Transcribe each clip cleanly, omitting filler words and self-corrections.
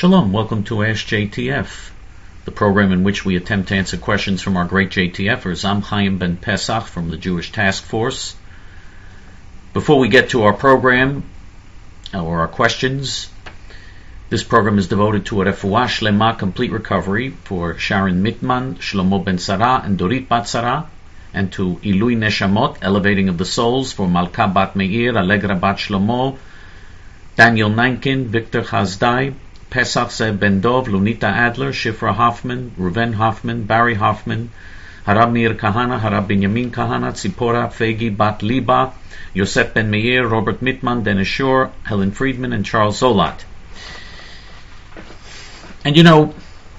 Shalom, welcome to Ask JTF, the program in which we attempt to answer questions from our great JTFers. I'm Chaim Ben Pesach from the Jewish Task Force. Before we get to our program, or our questions, this program is devoted to a refuah shlema, complete recovery, for Sharon Mitman, Shlomo Ben Sarah, and Dorit Bat Sarah, and to Ilui Neshamot, elevating of the souls, for Malka Bat Meir, Allegra Bat Shlomo, Daniel Nankin, Victor Chazdai, Pesach Zev Ben Dov, Lunita Adler, Shifra Hoffman, Reuven Hoffman, Barry Hoffman, Harab Meir Kahana, Harab Binyamin Kahana, Tzipora Fegi Bat Liba, Yosef Ben Meir, Robert Mitman, Dennis Shore, Helen Friedman, and Charles Zolat. And you know,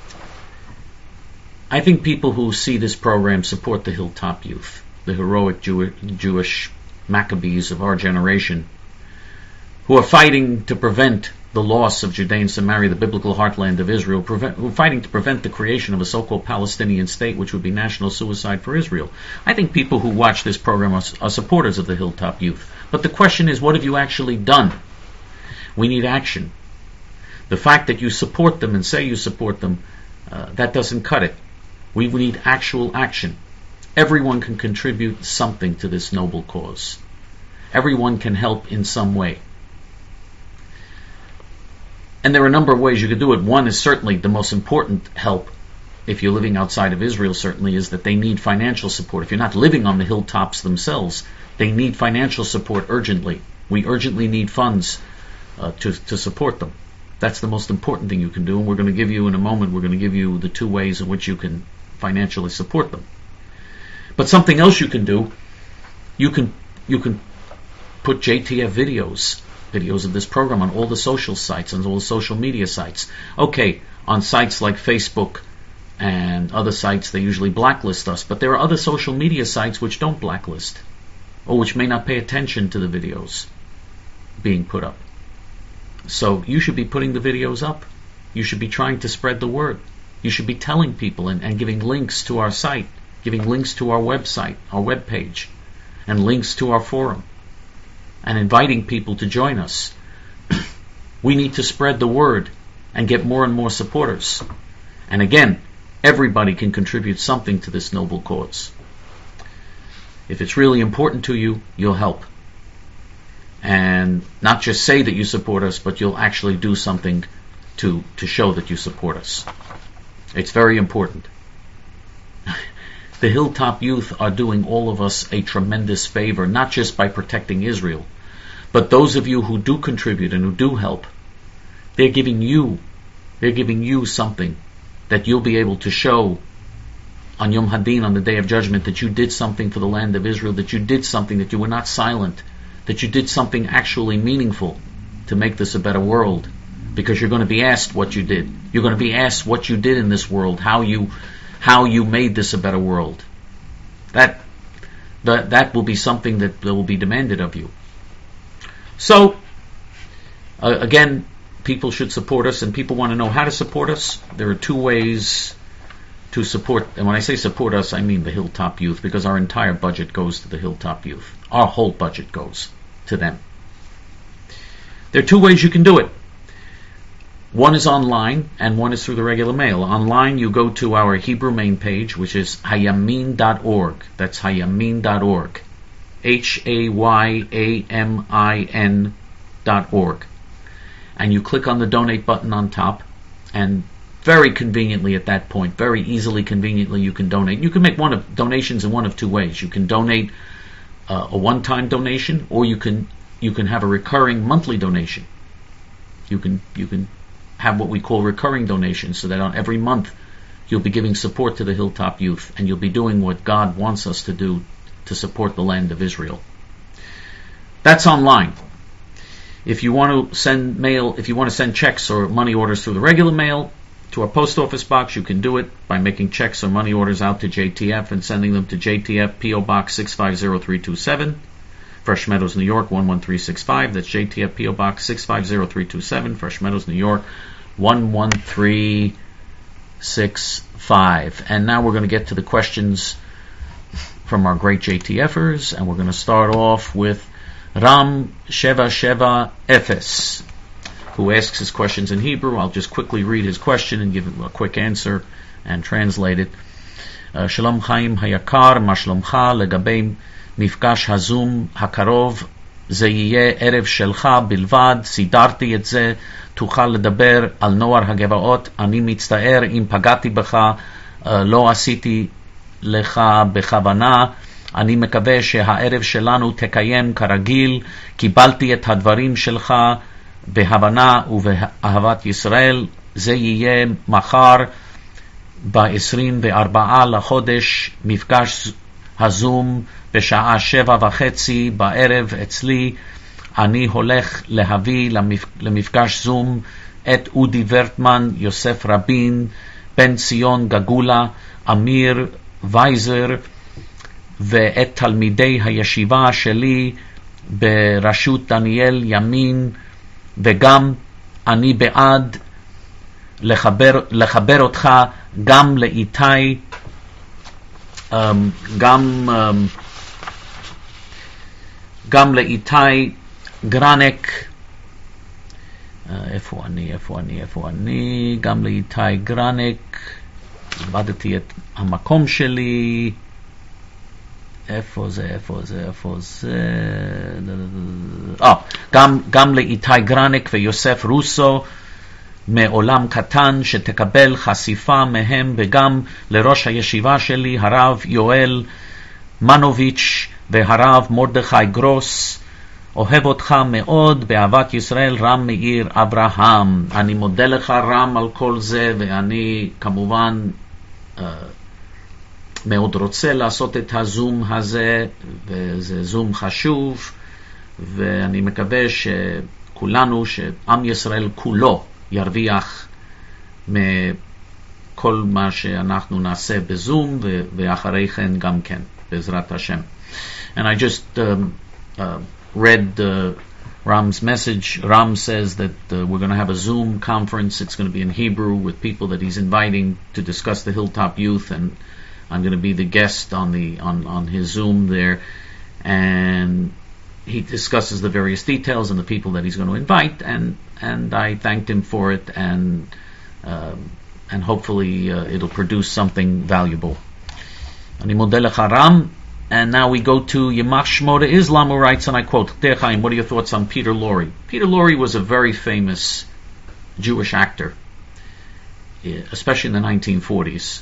I think people who see this program support the Hilltop Youth, the heroic Jewish Maccabees of our generation, who are fighting to prevent the loss of Judea and Samaria, the biblical heartland of Israel, who are fighting to prevent the creation of a so-called Palestinian state, which would be national suicide for Israel. I think people who watch this program are supporters of the Hilltop Youth. But the question is, what have you actually done? We need action. The fact that you support them and say you support them, that doesn't cut it. We need actual action. Everyone can contribute something to this noble cause. Everyone can help in some way. And there are a number of ways you could do it. One is certainly the most important help, if you're living outside of Israel, certainly, is that they need financial support. If you're not living on the hilltops themselves, they need financial support urgently. We urgently need funds to support them. That's the most important thing you can do, and we're going to give you, in a moment, we're going to give you the two ways in which you can financially support them. But something else you can do, you can put JTF videos of this program on all the social sites, on all the social media sites. Okay, on sites like Facebook and other sites, they usually blacklist us, but there are other social media sites which don't blacklist, or which may not pay attention to the videos being put up. So you should be putting the videos up. You should be trying to spread the word. You should be telling people and giving links to our site, giving links to our website, our webpage, and links to our forum, and inviting people to join us. We need to spread the word and get more and more supporters. And again, everybody can contribute something to this noble cause. If it's really important to you, you'll help. And not just say that you support us, but you'll actually do something to show that you support us. It's very important. The Hilltop Youth are doing all of us a tremendous favor, not just by protecting Israel, but those of you who do contribute and who do help, they're giving you something that you'll be able to show on Yom Hadin, on the Day of Judgment, that you did something for the land of Israel, that you did something, that you were not silent, that you did something actually meaningful to make this a better world. Because you're going to be asked what you did. You're going to be asked what you did in this world, how you made this a better world. That will be something that will be demanded of you. So, again, people should support us, and people want to know how to support us. There are two ways to support, and when I say support us, I mean the Hilltop Youth, because our entire budget goes to the Hilltop Youth. Our whole budget goes to them. There are two ways you can do it. One is online, and one is through the regular mail. Online, you go to our Hebrew main page, which is hayamin.org. That's hayamin.org. HAYAMIN.org. And you click on the donate button on top, and very conveniently at that point, very easily, conveniently, you can donate. You can make donations in one of two ways. You can donate a one-time donation, or you can have a recurring monthly donation. You can have what we call recurring donations, so that on every month you'll be giving support to the Hilltop Youth, and you'll be doing what God wants us to do to support the land of Israel. That's online. If you want to send mail, if you want to send checks or money orders through the regular mail to our post office box, you can do it by making checks or money orders out to JTF and sending them to JTF P.O. Box 650327, Fresh Meadows, New York 11365. That's JTF P.O. Box 650327, Fresh Meadows, New York 11365. And now we're going to get to the questions from our great JTFers, and we're going to start off with Ram Sheva Sheva Efes. who asks his questions in Hebrew. I'll just quickly read his question and give him a quick answer and translate it. שלום חיים היקר, מה שלומך? לגבי מפגש הזום הקרוב, זה יהיה ערב שלך בלבד, סידרתי את זה, תוכל לדבר על נוער הגבעות, אני מצטער אם פגעתי בך, לא עשיתי לך בכוונה, אני מקווה שהערב שלנו תקיים כרגיל, קיבלתי את הדברים שלך בהבנה ובאהבת ישראל, זה יהיה מחר ב-24 לחודש, מפגש הזום בשעה 7:30 בערב אצלי. אני הולך להביא למפגש זום את אודי ורטמן, יוסף רבין, בן ציון גגולה, אמיר וייזר ואת תלמידי הישיבה שלי בראשות דניאל ימין, וגם אני בעד לחבר אותך גם לאיתי, גם לאיתי גרנק, איפה אני, גם לאיתי גרנק, איבדתי את המקום שלי, איפה זה, גם לאיתי גרנק ויוסף רוסו, מעולם קטן, שתקבל חשיפה מהם, וגם לראש הישיבה שלי, הרב יואל מנוביץ' והרב מרדכי גרוס. אוהב אותך מאוד, באהבת ישראל, רם מאיר אברהם. אני מודה לך רם על כל זה, ואני כמובן מאוד רוצה לעשות את הזום הזה, וזה זום חשוב, ואני מקווה שכולנו, שעם ישראל כולו ירוויח מכל מה שאנחנו נעשה בזום, ואחרי כן גם כן, בעזרת השם. And I just read Ram's message. Ram says that we're going to have a Zoom conference. It's going to be in Hebrew with people that he's inviting to discuss the Hilltop Youth, and I'm going to be the guest on his Zoom there, and he discusses the various details and the people that he's going to invite, and I thanked him for it, and hopefully it'll produce something valuable. Ani modeh lecha Ram. And now we go to Yamach Shmoda Islam, who writes, and I quote, Dear Chaim, what are your thoughts on Peter Lorre? Peter Lorre was a very famous Jewish actor, especially in the 1940s.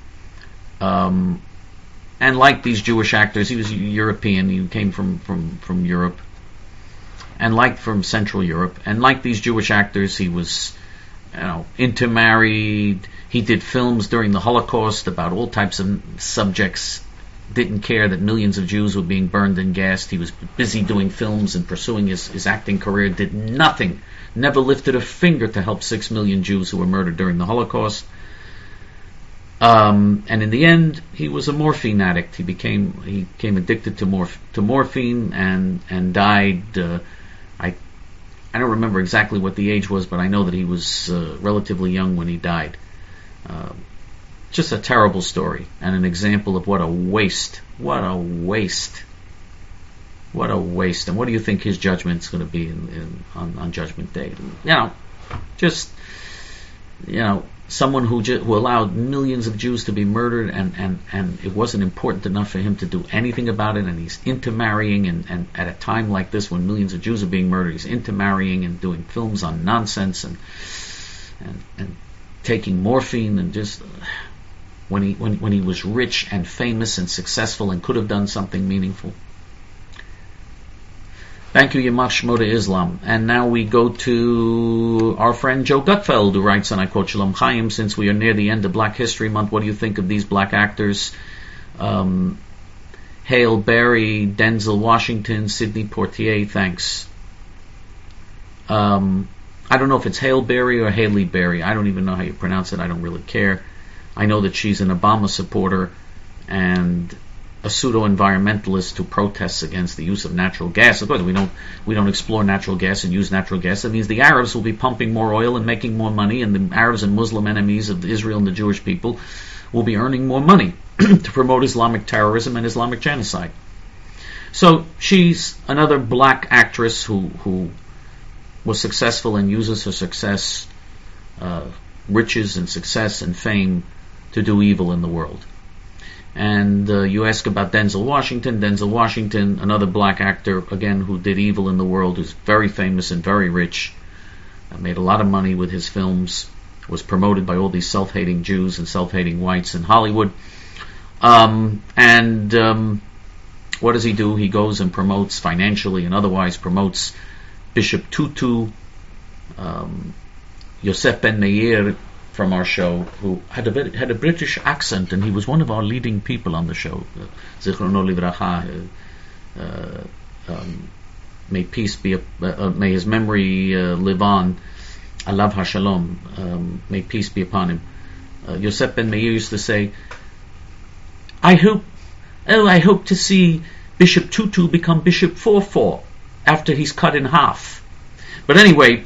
And like these Jewish actors, he was European, he came from Europe, and like from Central Europe, and like these Jewish actors, he was, intermarried. He did films during the Holocaust about all types of subjects, didn't care that millions of Jews were being burned and gassed. He was busy doing films and pursuing his acting career, did nothing, never lifted a finger to help 6 million Jews who were murdered during the Holocaust. And in the end, he was a morphine addict. He became addicted to morphine and died. I don't remember exactly what the age was, but I know that he was relatively young when he died. Just a terrible story and an example of what a waste. And what do you think his judgment's going to be on Judgment Day? Someone who allowed millions of Jews to be murdered, and it wasn't important enough for him to do anything about it, and he's intermarrying, and at a time like this when millions of Jews are being murdered, he's intermarrying and doing films on nonsense and taking morphine, and just when he was rich and famous and successful and could have done something meaningful. Thank you, Yamach Shmoda Islam. And now we go to our friend Joe Gutfeld, who writes, and I quote, Shalom Chaim, since we are near the end of Black History Month, what do you think of these black actors? Hale Berry, Denzel Washington, Sidney Poitier, thanks. I don't know if it's Hale Berry or Haley Berry. I don't even know how you pronounce it. I don't really care. I know that she's an Obama supporter and a pseudo-environmentalist who protests against the use of natural gas. Of course, we don't explore natural gas and use natural gas. That means the Arabs will be pumping more oil and making more money, and the Arabs and Muslim enemies of Israel and the Jewish people will be earning more money to promote Islamic terrorism and Islamic genocide. So she's another black actress who was successful and uses her success, riches and success and fame to do evil in the world. And you ask about Denzel Washington. Denzel Washington, another black actor, again, who did evil in the world, who's very famous and very rich, made a lot of money with his films, was promoted by all these self-hating Jews and self-hating whites in Hollywood. What does he do? He goes and promotes, financially and otherwise, promotes Bishop Tutu, Yosef Ben Meir from our show, who had a British accent, and he was one of our leading people on the show. Zichrono Livracha. May peace be, may his memory live on. Alav HaShalom. May peace be upon him. Yosef Ben Meir used to say, I hope to see Bishop Tutu become Bishop 4-4 after he's cut in half. But anyway,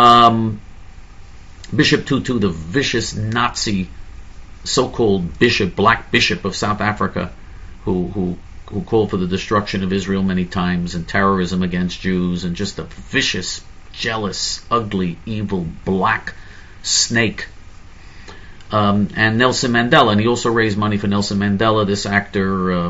Bishop Tutu, the vicious Nazi so-called bishop, black bishop of South Africa, who called for the destruction of Israel many times and terrorism against Jews, and just a vicious, jealous, ugly, evil, black snake. And Nelson Mandela, and he also raised money for Nelson Mandela, this actor,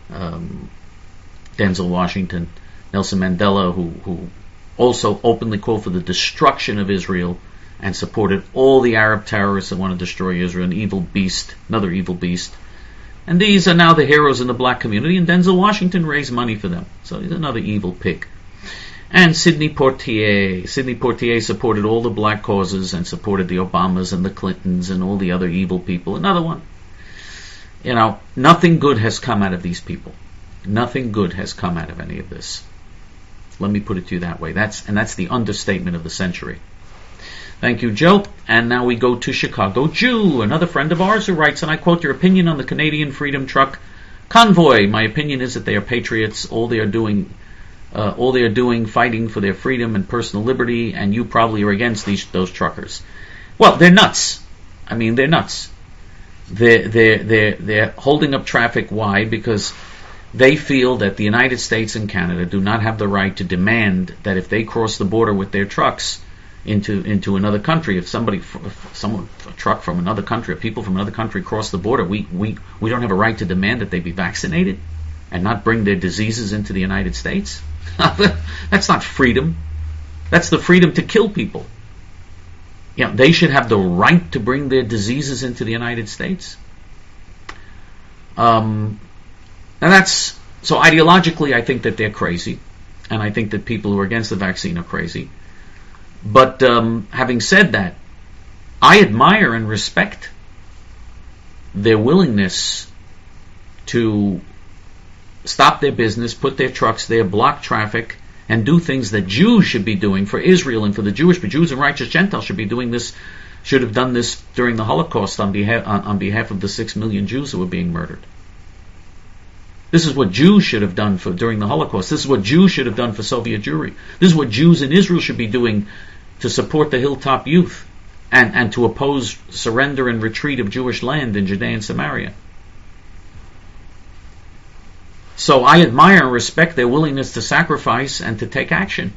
Denzel Washington. Nelson Mandela, who also openly called for the destruction of Israel and supported all the Arab terrorists that want to destroy Israel, an evil beast, another evil beast. And these are now the heroes in the black community, and Denzel Washington raised money for them. So he's another evil pig. And Sidney Poitier. Sidney Poitier supported all the black causes and supported the Obamas and the Clintons and all the other evil people. Another one. You know, nothing good has come out of these people. Nothing good has come out of any of this. Let me put it to you that way. That's the understatement of the century. Thank you, Joe. And now we go to Chicago Jew, another friend of ours, who writes, and I quote, your opinion on the Canadian Freedom Truck Convoy. My opinion is that they are patriots. All they are doing, fighting for their freedom and personal liberty, and you probably are against those truckers. Well, they're nuts. I mean, they're nuts. They're holding up traffic. Why? Because they feel that the United States and Canada do not have the right to demand that if they cross the border with their trucks into another country, if a truck from another country, if people from another country cross the border, we don't have a right to demand that they be vaccinated and not bring their diseases into the United States. That's not freedom. That's the freedom to kill people. You know, they should have the right to bring their diseases into the United States. And that's, so ideologically I think that they're crazy, and I think that people who are against the vaccine are crazy. But having said that, I admire and respect their willingness to stop their business, put their trucks there, block traffic, and do things that Jews should be doing for Israel and for the Jewish. But Jews and righteous Gentiles should have done this during the Holocaust on behalf of the 6 million Jews who were being murdered. This is what Jews should have done during the Holocaust. This is what Jews should have done for Soviet Jewry. This is what Jews in Israel should be doing to support the Hilltop Youth and to oppose surrender and retreat of Jewish land in Judea and Samaria. So I admire and respect their willingness to sacrifice and to take action.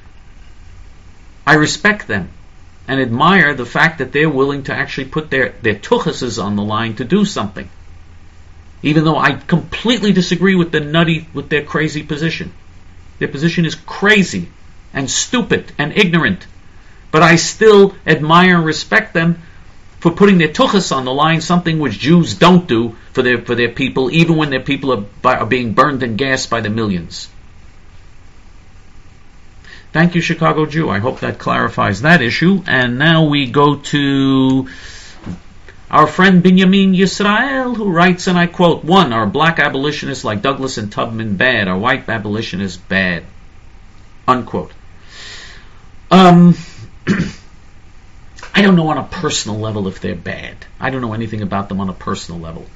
I respect them and admire the fact that they're willing to actually put their tuchuses on the line to do something. Even though I completely disagree with their crazy position. Their position is crazy and stupid and ignorant. But I still admire and respect them for putting their tuchus on the line, something which Jews don't do for their people, even when their people are being burned and gassed by the millions. Thank you, Chicago Jew. I hope that clarifies that issue. And now we go to our friend Binyamin Yisrael, who writes, and I quote, 1, are black abolitionists like Douglas and Tubman bad? Are white abolitionists bad? Unquote. I don't know on a personal level if they're bad. I don't know anything about them on a personal level.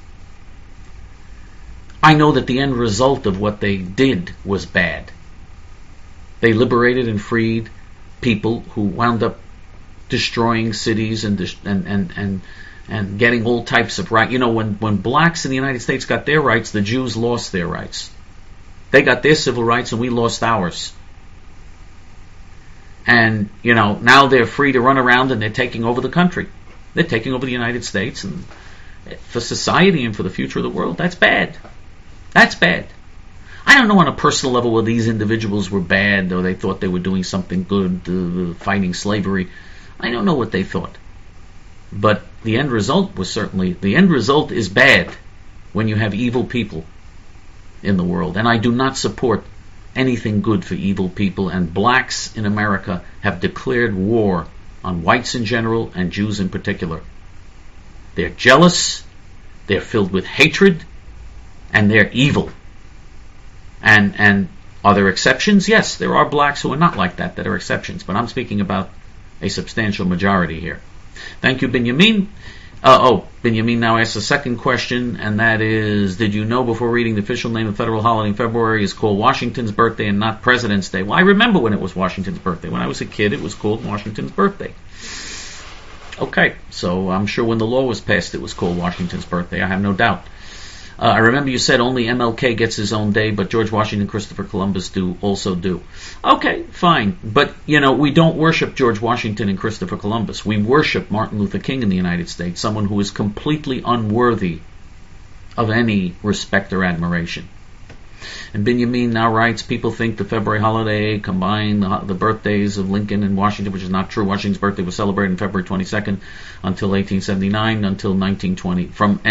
I know that the end result of what they did was bad. They liberated and freed people who wound up destroying cities and getting all types of rights. You know, when blacks in the United States got their rights, the Jews lost their rights. They got their civil rights and we lost ours. And, now they're free to run around and they're taking over the country. They're taking over the United States. And for society and for the future of the world, that's bad. That's bad. I don't know on a personal level whether these individuals were bad or they thought they were doing something good, fighting slavery. I don't know what they thought. But the end result is bad when you have evil people in the world. And I do not support anything good for evil people. And blacks in America have declared war on whites in general and Jews in particular. They're jealous, they're filled with hatred, and they're evil. And are there exceptions? Yes, there are blacks who are not like that are exceptions. But I'm speaking about a substantial majority here. Thank you, Benjamin. Benjamin now asks a second question, and that is, did you know before reading the official name of the federal holiday in February is called Washington's birthday and not President's Day? Well, I remember when it was Washington's birthday. When I was a kid, it was called Washington's birthday. Okay, so I'm sure when the law was passed, it was called Washington's birthday. I have no doubt. I remember you said only MLK gets his own day, but George Washington, Christopher Columbus also do. Okay, fine. But, we don't worship George Washington and Christopher Columbus. We worship Martin Luther King in the United States, someone who is completely unworthy of any respect or admiration. And Benjamin now writes, people think the February holiday combined the birthdays of Lincoln and Washington, which is not true. Washington's birthday was celebrated on February 22nd until 1879, until 1920.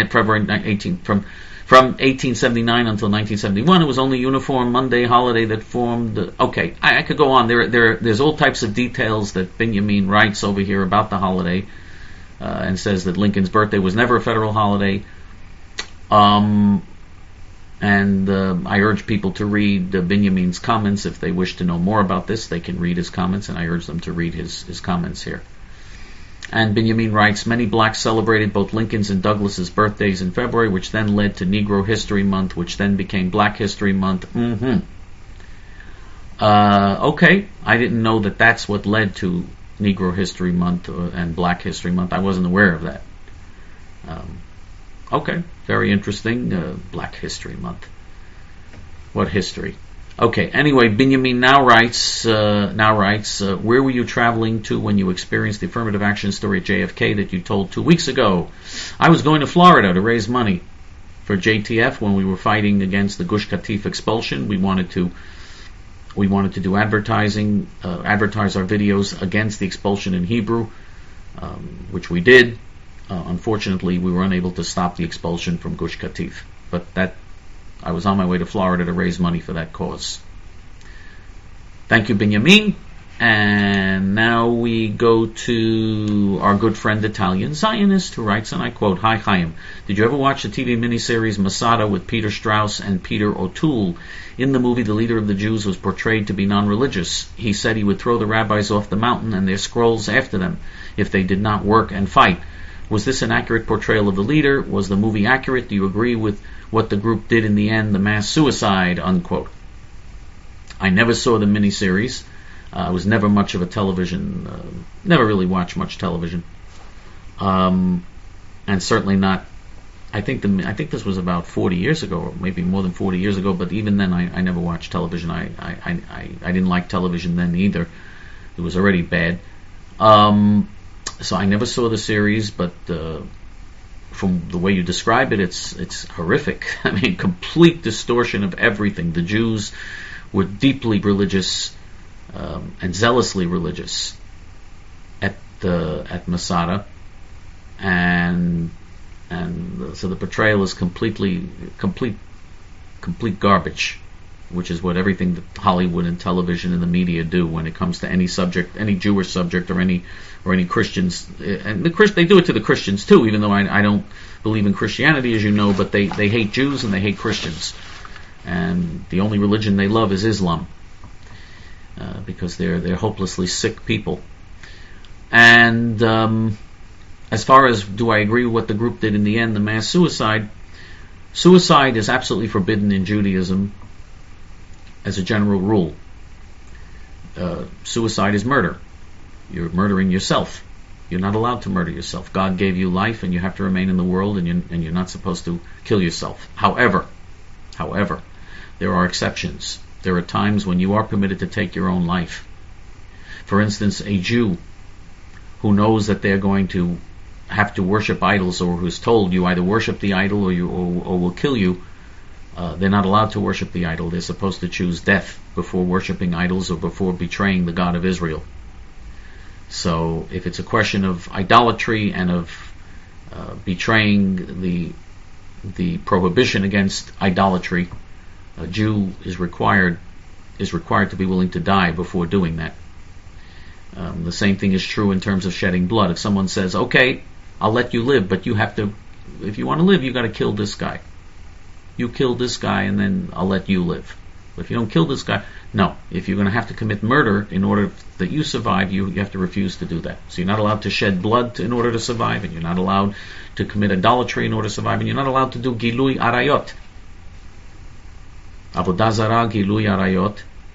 From 1879 until 1971, it was only uniform Monday holiday that formed. Okay, I could go on. There's all types of details that Benjamin writes over here about the holiday, and says that Lincoln's birthday was never a federal holiday. I urge people to read Benjamin's comments if they wish to know more about this. They can read his comments, and I urge them to read his comments here. And Benjamin writes, many blacks celebrated both Lincoln's and Douglas's birthdays in February, which then led to Negro History Month, which then became Black History Month. Okay, I didn't know that that's what led to Negro History Month and Black History Month. I wasn't aware of that. Okay, very interesting. Black History Month. What history? Okay, anyway, Benjamin now writes, where were you traveling to when you experienced the affirmative action story at JFK that you told 2 weeks ago? I was going to Florida to raise money for JTF when we were fighting against the Gush Katif expulsion. We wanted to do advertising, advertise our videos against the expulsion in Hebrew, which we did. Unfortunately, we were unable to stop the expulsion from Gush Katif, but I was on my way to Florida to raise money for that cause. Thank you, Benjamin. And now we go to our good friend Italian Zionist, who writes, and I quote, Hi Chaim, did you ever watch the TV miniseries Masada with Peter Strauss and Peter O'Toole? In the movie, the leader of the Jews was portrayed to be non-religious. He said he would throw the rabbis off the mountain and their scrolls after them if they did not work and fight. Was this an accurate portrayal of the leader? Was the movie accurate? Do you agree with what the group did in the end, the mass suicide, unquote? I never saw the miniseries. I was never much of a television, never really watched much television. And certainly not, I think this was about 40 years ago, or maybe more than 40 years ago, but even then I never watched television. I didn't like television then either. It was already bad. So I never saw the series, but from the way you describe it, it's horrific. I mean, complete distortion of everything. The Jews were deeply religious and zealously religious at Masada, and so the portrayal is complete garbage, which is what everything that Hollywood and television and the media do when it comes to any subject, any Jewish subject or any Christians. And they do it to the Christians too, even though I don't believe in Christianity, as you know, but they hate Jews and they hate Christians. And the only religion they love is Islam, because they're hopelessly sick people. And as far as do I agree with what the group did in the end, the mass suicide is absolutely forbidden in Judaism as a general rule. Suicide is murder. You're murdering yourself. You're not allowed to murder yourself. God gave you life, and you have to remain in the world, and you're not supposed to kill yourself. However, there are exceptions. There are times when you are permitted to take your own life. For instance, a Jew who knows that they're going to have to worship idols, or who's told you either worship the idol or we'll kill you, they're not allowed to worship the idol. They're supposed to choose death before worshiping idols or before betraying the God of Israel. So if it's a question of idolatry and of betraying the prohibition against idolatry, a Jew is required to be willing to die before doing that. The same thing is true in terms of shedding blood. If someone says, okay, I'll let you live, but you have to, if you want to live, you got to kill this guy. You kill this guy and then I'll let you live. But if you don't kill this guy, no. If you're going to have to commit murder in order that you survive, you have to refuse to do that. So you're not allowed to shed blood in order to survive, and you're not allowed to commit idolatry in order to survive, and you're not allowed to do gilui arayot. Avodah zarah, gilui arayot,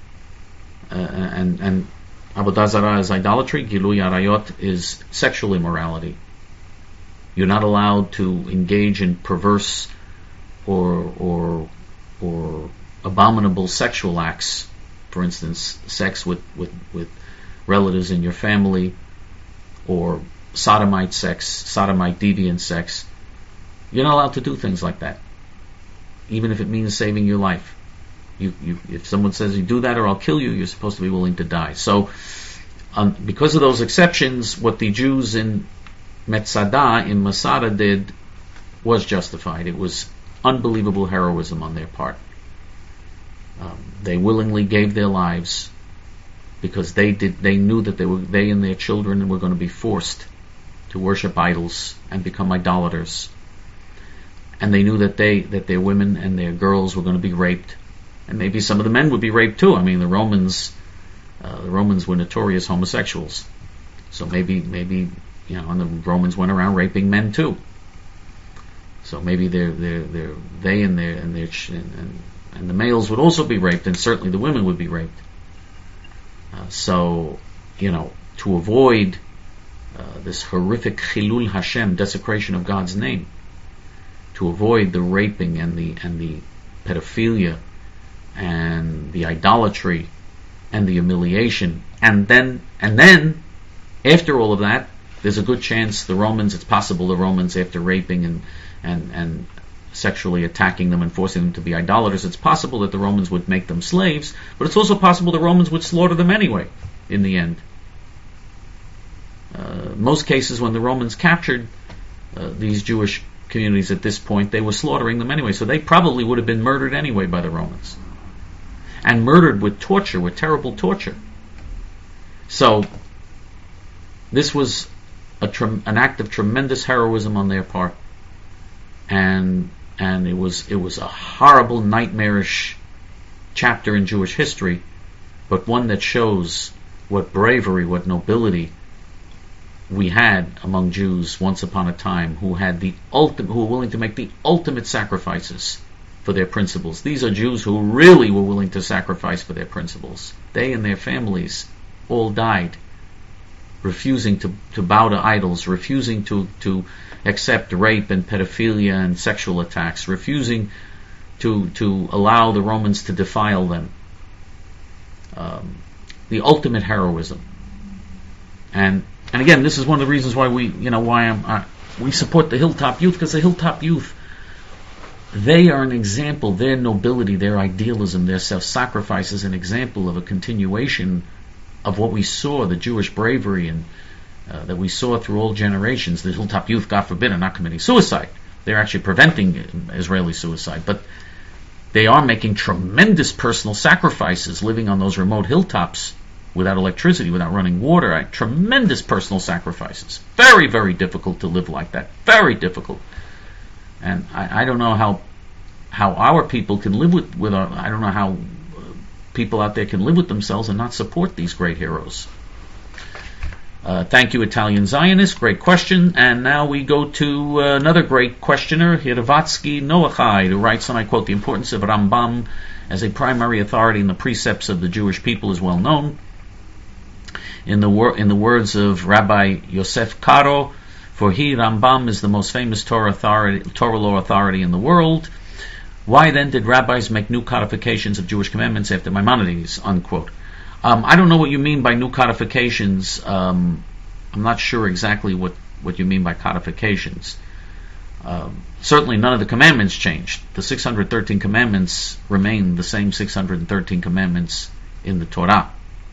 and Avodah zarah is idolatry, gilui arayot is sexual immorality. You're not allowed to engage in perverse or abominable sexual acts. For instance, sex with relatives in your family, or sodomite deviant sex. You're not allowed to do things like that, even if it means saving your life. If someone says you do that or I'll kill you, you're supposed to be willing to die. So, because of those exceptions, what the Jews in Metzada, in Masada, did was justified. It was unbelievable heroism on their part. They willingly gave their lives because they knew that they and their children were going to be forced to worship idols and become idolaters. And they knew that their women and their girls were going to be raped. And maybe some of the men would be raped too. I mean, the Romans were notorious homosexuals. So maybe and the Romans went around raping men too. So maybe they and the males would also be raped, and certainly the women would be raped. So to avoid this horrific Chilul Hashem, desecration of God's name, to avoid the raping and the pedophilia and the idolatry and the humiliation, and then after all of that, there's a good chance it's possible the Romans, after raping and sexually attacking them and forcing them to be idolaters, it's possible that the Romans would make them slaves, but it's also possible the Romans would slaughter them anyway in the end. Most cases when the Romans captured these Jewish communities at this point, they were slaughtering them anyway, so they probably would have been murdered anyway by the Romans. And murdered with torture, with terrible torture. So this was an act of tremendous heroism on their part, and it was a horrible, nightmarish chapter in Jewish history, but one that shows what bravery, what nobility we had among Jews once upon a time, who were willing to make the ultimate sacrifices for their principles. These are Jews who really were willing to sacrifice for their principles. They and their families all died, refusing to bow to idols, refusing to accept rape and pedophilia and sexual attacks, refusing to allow the Romans to defile them. The ultimate heroism. And again, this is one of the reasons why we support the Hilltop Youth, because the Hilltop Youth, they are an example. Their nobility, their idealism, their self-sacrifice is an example of a continuation of what we saw, the Jewish bravery and that we saw through all generations. The Hilltop Youth, God forbid, are not committing suicide. They're actually preventing Israeli suicide. But they are making tremendous personal sacrifices, living on those remote hilltops without electricity, without running water. Tremendous personal sacrifices. Very, very difficult to live like that. Very difficult. And I don't know how our people can live with our, I don't know how people out there can live with themselves and not support these great heroes. Thank you, Italian Zionist. Great question. And now we go to another great questioner, Hirvatsky Noachai, who writes, and I quote, "The importance of Rambam as a primary authority in the precepts of the Jewish people is well known. In the words of Rabbi Yosef Karo, for he, Rambam, is the most famous Torah law authority in the world. Why then did rabbis make new codifications of Jewish commandments after Maimonides?" Unquote. I don't know what you mean by new codifications. I'm not sure exactly what you mean by codifications. Certainly none of the commandments changed. The 613 commandments remain the same 613 commandments in the Torah.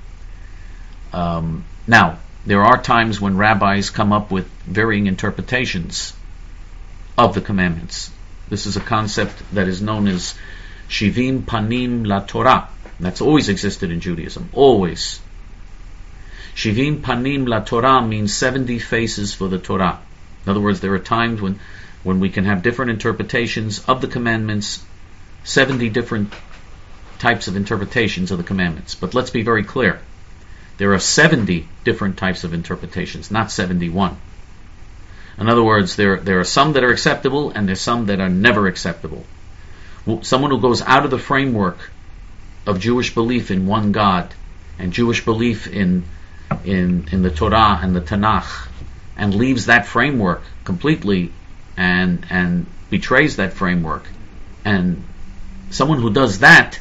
Now, there are times when rabbis come up with varying interpretations of the commandments. This is a concept that is known as Shivim Panim La Torah. That's always existed in Judaism. Always. Shivim Panim La Torah means 70 faces for the Torah. In other words, there are times when we can have different interpretations of the commandments, 70 different types of interpretations of the commandments. But let's be very clear. There are 70 different types of interpretations, not 71. In other words, there are some that are acceptable and there's some that are never acceptable. Someone who goes out of the framework of Jewish belief in one God and Jewish belief in the Torah and the Tanakh and leaves that framework completely and betrays that framework, and someone who does that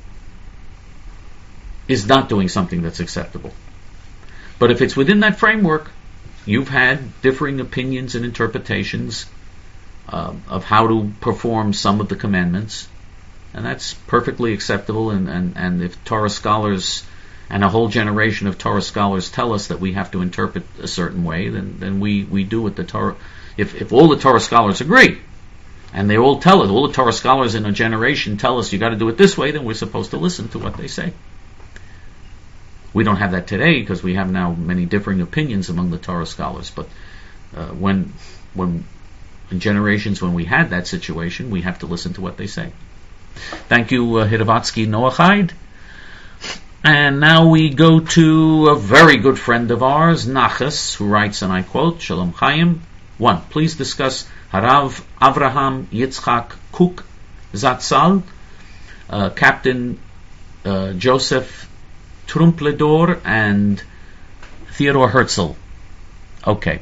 is not doing something that's acceptable. But if it's within that framework, you've had differing opinions and interpretations of how to perform some of the commandments, and that's perfectly acceptable. And if Torah scholars and a whole generation of Torah scholars tell us that we have to interpret a certain way, then we do what the Torah. If all the Torah scholars agree, and they all tell us, all the Torah scholars in a generation tell us you got to do it this way, then we're supposed to listen to what they say. We don't have that today because we have now many differing opinions among the Torah scholars. But when in generations when we had that situation, we have to listen to what they say. Thank you, Hiravatsky Noachide. And now we go to a very good friend of ours, Nachas, who writes, and I quote, Shalom Chaim. 1. Please discuss Harav Avraham Yitzchak Kook Zatzal, Captain Joseph Trumpledor, and Theodore Herzl. Okay.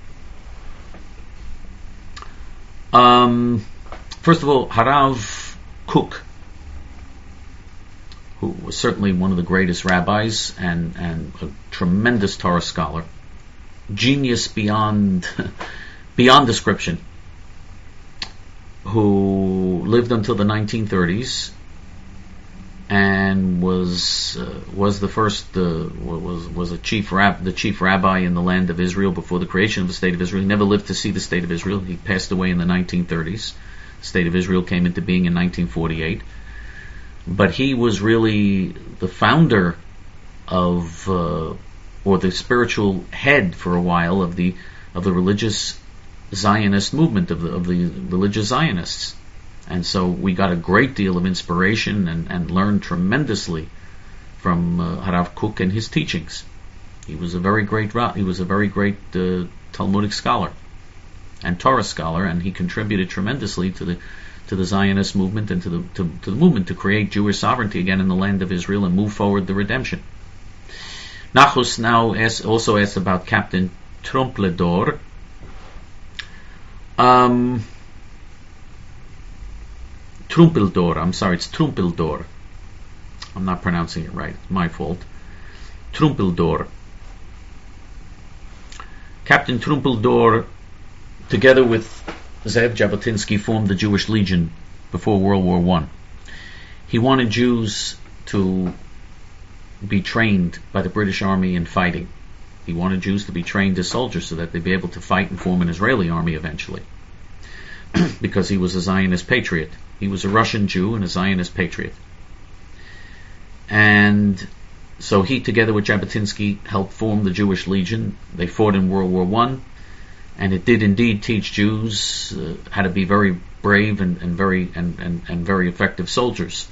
First of all, Harav Kook, who was certainly one of the greatest rabbis and a tremendous Torah scholar, genius beyond description, who lived until the 1930s and was the first was the chief rabbi in the land of Israel before the creation of the state of Israel. He never lived to see the state of Israel. He passed away in the 1930s. The state of Israel came into being in 1948. But he was really the founder of, or the spiritual head for a while of the religious Zionist movement, of the religious Zionists. And so we got a great deal of inspiration and learned tremendously from Harav Kook and his teachings. He was a very great Talmudic scholar and Torah scholar, and he contributed tremendously to the Zionist movement and to the movement to create Jewish sovereignty again in the land of Israel and move forward the redemption. Nachus now also asked about Captain Trumpledor. Trumpeldor, I'm sorry, it's Trumpeldor. I'm not pronouncing it right, it's my fault. Trumpeldor. Captain Trumpeldor, together with Zev Jabotinsky, formed the Jewish Legion before World War I. He wanted Jews to be trained by the British Army in fighting. He wanted Jews to be trained as soldiers so that they'd be able to fight and form an Israeli army eventually. Because he was a Zionist patriot. He was a Russian Jew and a Zionist patriot. And so he, together with Jabotinsky, helped form the Jewish Legion. They fought in World War I, and it did indeed teach Jews how to be very brave and very effective soldiers.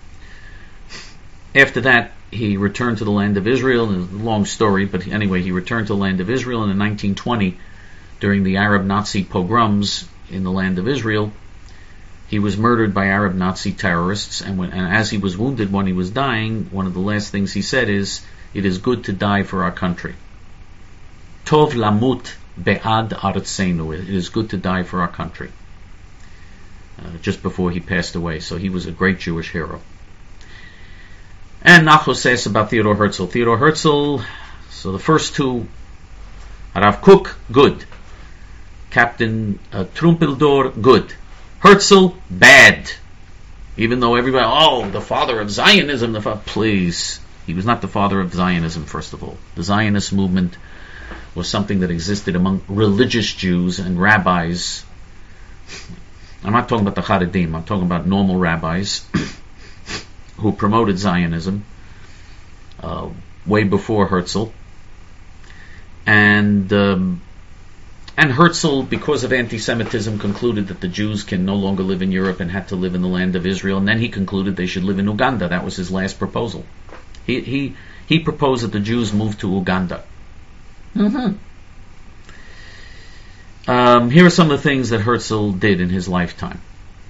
After that, he returned to the land of Israel. It's a long story, but anyway, he returned to the land of Israel, and in 1920, during the Arab Nazi pogroms in the land of Israel, he was murdered by Arab Nazi terrorists, and as he was wounded when he was dying, one of the last things he said is, "It is good to die for our country." Tov lamut be'ad aretzeinu. It is good to die for our country. Just before he passed away, so he was a great Jewish hero. And Nachos says about Theodor Herzl. Theodor Herzl, so the first two, Rav Kook, good. Captain Trumpeldor, good. Herzl, bad. Even though everybody, the father of Zionism, please. He was not the father of Zionism, first of all. The Zionist movement was something that existed among religious Jews and rabbis. I'm not talking about the Haredim, I'm talking about normal rabbis who promoted Zionism way before Herzl. And Herzl, because of anti-Semitism, concluded that the Jews can no longer live in Europe and had to live in the land of Israel. And then he concluded they should live in Uganda. That was his last proposal. He proposed that the Jews move to Uganda. Mm-hmm. Here are some of the things that Herzl did in his lifetime.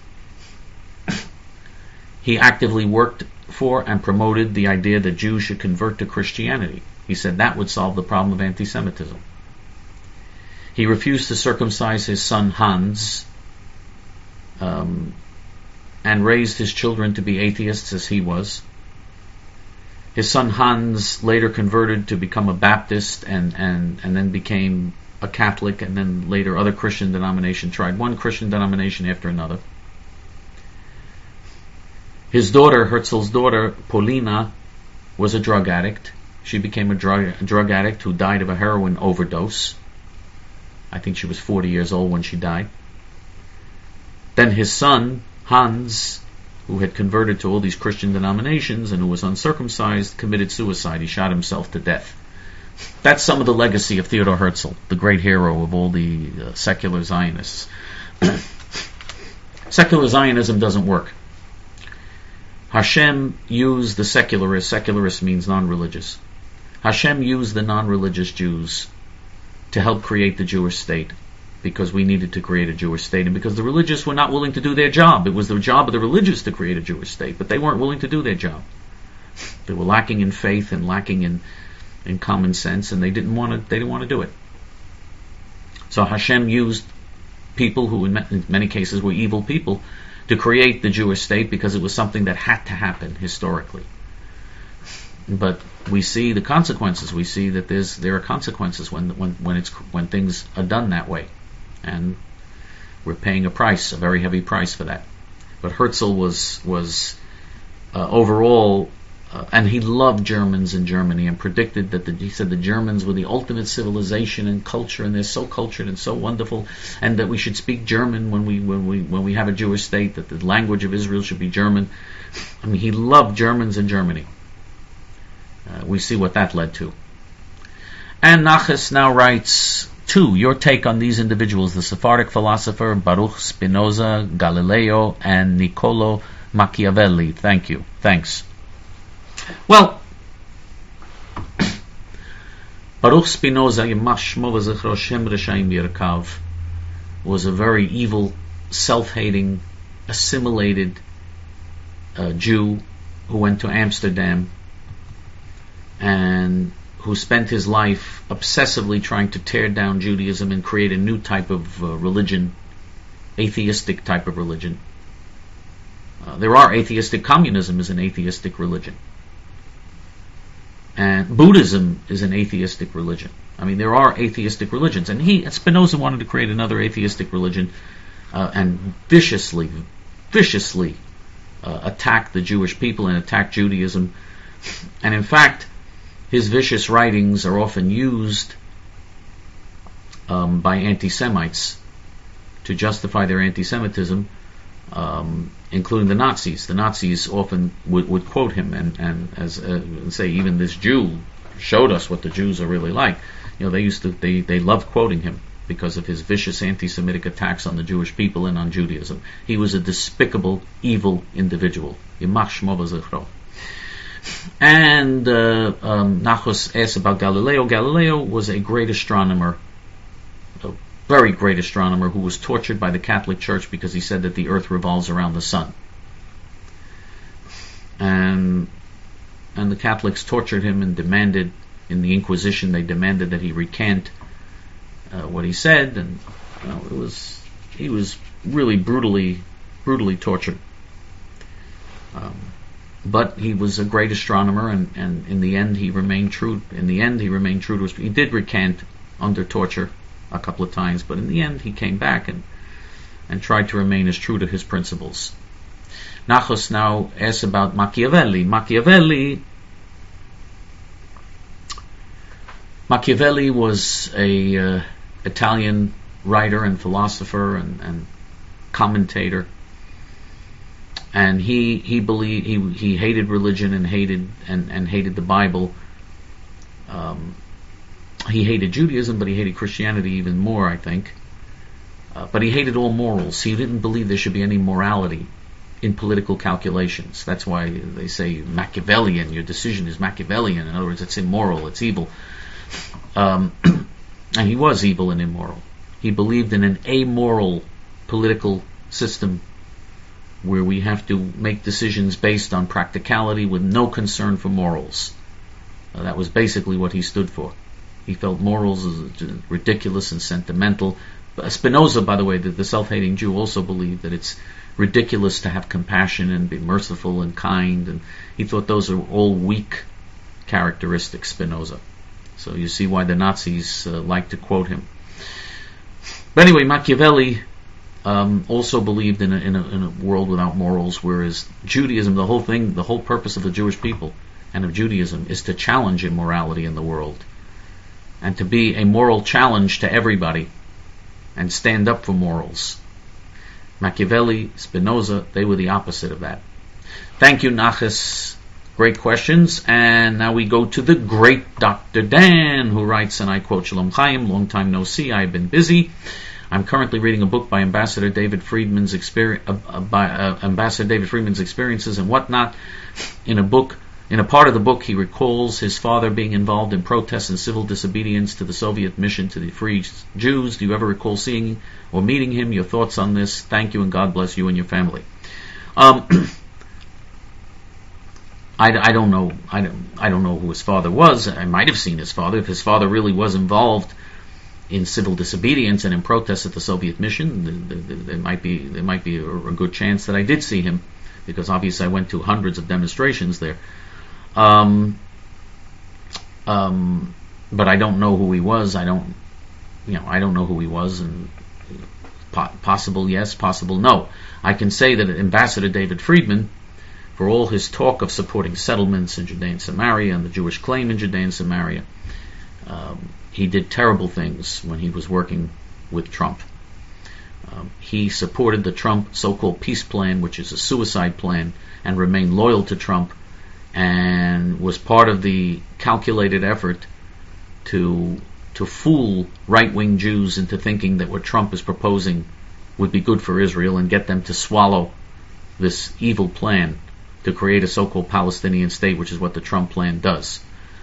He actively worked for and promoted the idea that Jews should convert to Christianity. He said that would solve the problem of anti-Semitism. He refused to circumcise his son Hans, and raised his children to be atheists as he was. His son Hans later converted to become a Baptist and then became a Catholic, and then later other Christian denomination, tried one Christian denomination after another. His daughter, Herzl's daughter, Paulina, was a drug addict. She became a drug addict who died of a heroin overdose. I think she was 40 years old when she died. Then his son, Hans, who had converted to all these Christian denominations and who was uncircumcised, committed suicide. He shot himself to death. That's some of the legacy of Theodor Herzl, the great hero of all the secular Zionists. Secular Zionism doesn't work. Hashem used the secularists. Secularist means non-religious. Hashem used the non-religious Jews to help create the Jewish state, because we needed to create a Jewish state, and because the religious were not willing to do their job. It was the job of the religious to create a Jewish state, but they weren't willing to do their job. They were lacking in faith and lacking in common sense, and they didn't want to do it. So Hashem used people who in many cases were evil people to create the Jewish state, because it was something that had to happen historically. But we see the consequences. We see that there are consequences when things are done that way, and we're paying a price, a very heavy price for that. But Herzl was overall, and he loved Germans in Germany, and predicted that he said the Germans were the ultimate civilization and culture, and they're so cultured and so wonderful, and that we should speak German when we have a Jewish state, that the language of Israel should be German. I mean, he loved Germans in Germany. We see what that led to. And Nachas now writes, 2. Your take on these individuals, the Sephardic philosopher Baruch Spinoza, Galileo, and Niccolo Machiavelli. Thank you. Thanks. Well, Baruch Spinoza, was a very evil, self-hating, assimilated Jew who went to Amsterdam and who spent his life obsessively trying to tear down Judaism and create a new type of religion, atheistic type of religion. There are atheistic, communism is an atheistic religion. And Buddhism is an atheistic religion. I mean, there are atheistic religions. And Spinoza wanted to create another atheistic religion and viciously attack the Jewish people and attack Judaism. And in fact, his vicious writings are often used by anti-Semites to justify their anti-Semitism, including the Nazis. The Nazis often would quote him and say, even this Jew showed us what the Jews are really like. You know, they loved quoting him because of his vicious anti-Semitic attacks on the Jewish people and on Judaism. He was a despicable, evil individual. Yimach shmo v'zichro. And Nachos asks about Galileo. Galileo was a great astronomer, a very great astronomer, who was tortured by the Catholic Church because he said that the earth revolves around the sun. And the Catholics tortured him and demanded, in the Inquisition, they demanded that he recant what he said, and he was really brutally tortured. but he was a great astronomer, and in the end he remained true. In the end, he remained true to his. He did recant under torture a couple of times, but in the end, he came back and tried to remain as true to his principles. Nachos now asks about Machiavelli. Machiavelli was a Italian writer and philosopher and commentator, and he believed he hated religion and hated the Bible. He hated Judaism, but he hated Christianity even more, I think. But he hated all morals. He didn't believe there should be any morality in political calculations. That's why they say Machiavellian. Your decision is Machiavellian. In other words, it's immoral, it's evil. And he was evil and immoral. He believed in an amoral political system where we have to make decisions based on practicality with no concern for morals. That was basically what he stood for. He felt morals as ridiculous and sentimental. Spinoza, by the way, the self-hating Jew, also believed that it's ridiculous to have compassion and be merciful and kind, and he thought those are all weak characteristics, Spinoza. So you see why the Nazis like to quote him. But anyway, Machiavelli also believed in a world without morals, whereas Judaism, the whole purpose of the Jewish people and of Judaism is to challenge immorality in the world and to be a moral challenge to everybody and stand up for morals. Machiavelli, Spinoza, they were the opposite of that. Thank you, Nachas. Great questions. And now we go to the great Dr. Dan, who writes, and I quote, Shalom Chaim, long time no see, I've been busy. I'm currently reading a book by Ambassador David Friedman's experiences and whatnot. In a part of the book, he recalls his father being involved in protests and civil disobedience to the Soviet mission to the free Jews. Do you ever recall seeing or meeting him? Your thoughts on this? Thank you, and God bless you and your family. I don't know. I don't know who his father was. I might have seen his father. If his father really was involved in civil disobedience and in protests at the Soviet mission, there might be a good chance that I did see him, because obviously I went to hundreds of demonstrations there. But I don't know who he was. I don't know who he was, and possible yes, possible no. I can say that Ambassador David Friedman, for all his talk of supporting settlements in Judea and Samaria and the Jewish claim in Judea and Samaria, he did terrible things when he was working with Trump. He supported the Trump so-called peace plan, which is a suicide plan, and remained loyal to Trump, and was part of the calculated effort to fool right-wing Jews into thinking that what Trump is proposing would be good for Israel and get them to swallow this evil plan to create a so-called Palestinian state, which is what the Trump plan does.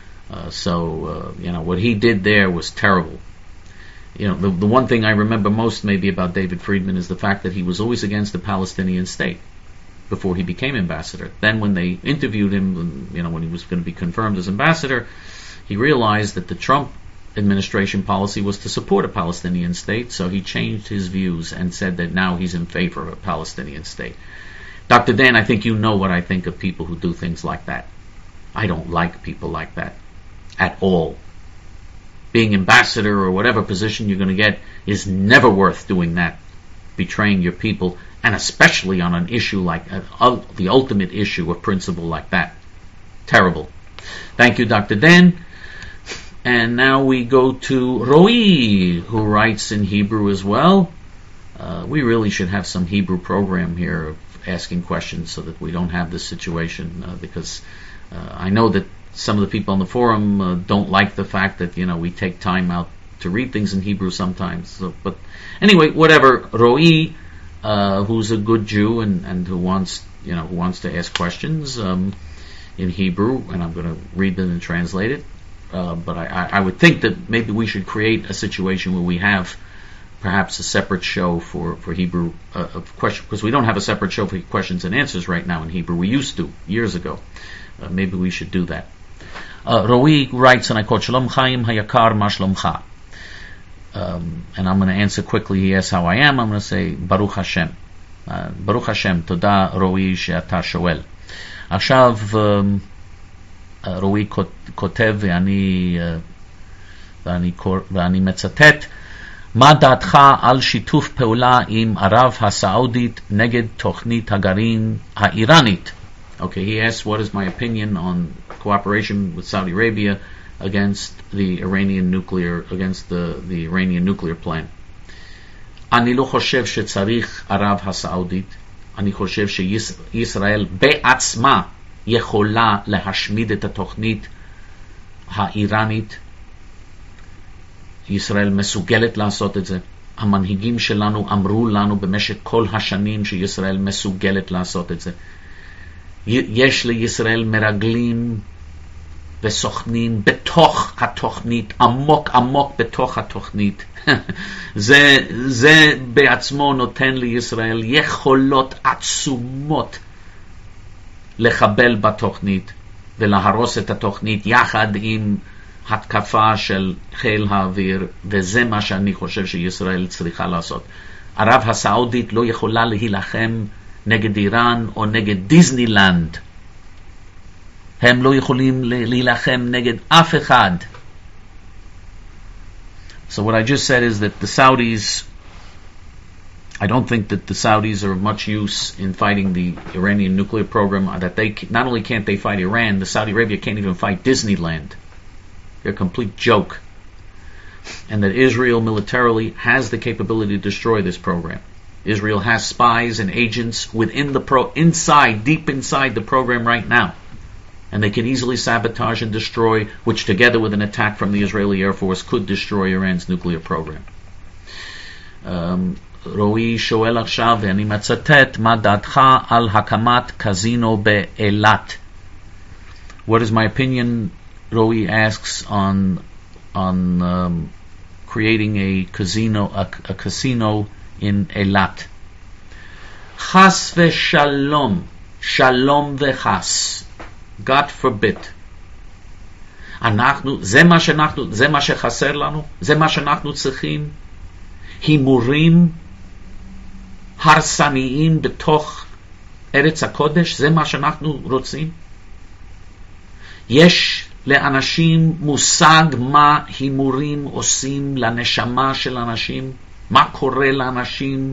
What he did there was terrible. The one thing I remember most maybe about David Friedman is the fact that he was always against the Palestinian state before he became ambassador. Then when they interviewed him, when he was going to be confirmed as ambassador, he realized that the Trump administration policy was to support a Palestinian state, so he changed his views and said that now he's in favor of a Palestinian state. Dr. Dan, I think you know what I think of people who do things like that. I don't like people like that at all. Being ambassador or whatever position you're going to get is never worth doing that, betraying your people, and especially on an issue like the ultimate issue of principle like that. Terrible. Thank you, Dr. Dan. And now we go to Roy, who writes in Hebrew as well. We really should have some Hebrew program here of asking questions so that we don't have this situation, because I know that some of the people on the forum don't like the fact that we take time out to read things in Hebrew sometimes. But anyway, whatever. Roy, who's a good Jew and who wants to ask questions in Hebrew, and I'm going to read them and translate it. But I would think that maybe we should create a situation where we have perhaps a separate show for Hebrew of questions, because we don't have a separate show for questions and answers right now in Hebrew. We used to years ago. Maybe we should do that. Roy writes, and I quote, Shalom Chaim Hayakar Ma Shlomcha. And I'm going to answer quickly. He asks how I am. I'm going to say Baruch Hashem. Baruch Hashem. Toda Roy she'ata shoel. עכשיו רועי כותב ואני מצטט, מה דעתך על שיתוף פעולה עם ערב הסעודית נגד תוכנית הגרעין האיראנית? Okay, he asks what is my opinion on cooperation with Saudi Arabia against the Iranian nuclear plan. אני לא חושב שצריך ערב הסעודית, אני חושב שישראל בעצמה יכולה להשמיד את התוכנית האיראנית. ישראל מסוגלת לעשות את זה. המנהיגים שלנו אמרו לנו במשך כל השנים שישראל מסוגלת לעשות את זה. יש לישראל מרגלים וסוכנים בתוך התוכנית, עמוק עמוק בתוך התוכנית. זה בעצמו נותן לישראל יכולות עצומות לחבל בתוכנית ולהרוס את התוכנית יחד עם התקפה של חיל האוויר, וזה מה שאני חושב שישראל צריכה לעשות. ערב הסעודית לא יכולה להילחם נגד איראן או נגד דיסנילנד. הם לא יכולים להילחם נגד אף אחד. So what I just said is that the Saudis, I don't think that the Saudis are of much use in fighting the Iranian nuclear program, that they not only can't they fight Iran, the Saudi Arabia can't even fight Disneyland. They're a complete joke. And that Israel militarily has the capability to destroy this program. Israel has spies and agents within deep inside the program right now. And they can easily sabotage and destroy, which together with an attack from the Israeli Air Force could destroy Iran's nuclear program. רועי שואל עכשיו, ואני מצטט, מה דעתך על הקמת קזינו באילת? What is my opinion, Roi asks, on creating a casino in Eilat? Chas v'shalom, shalom v'chas. God forbid. זה מה שחסר לנו, זה מה שאנחנו צריכים. הימורים הרסניים בתוך ארץ הקודש, זה מה שאנחנו רוצים. יש לאנשים מושג מה הימורים עושים לנשמה של אנשים, מה קורה לאנשים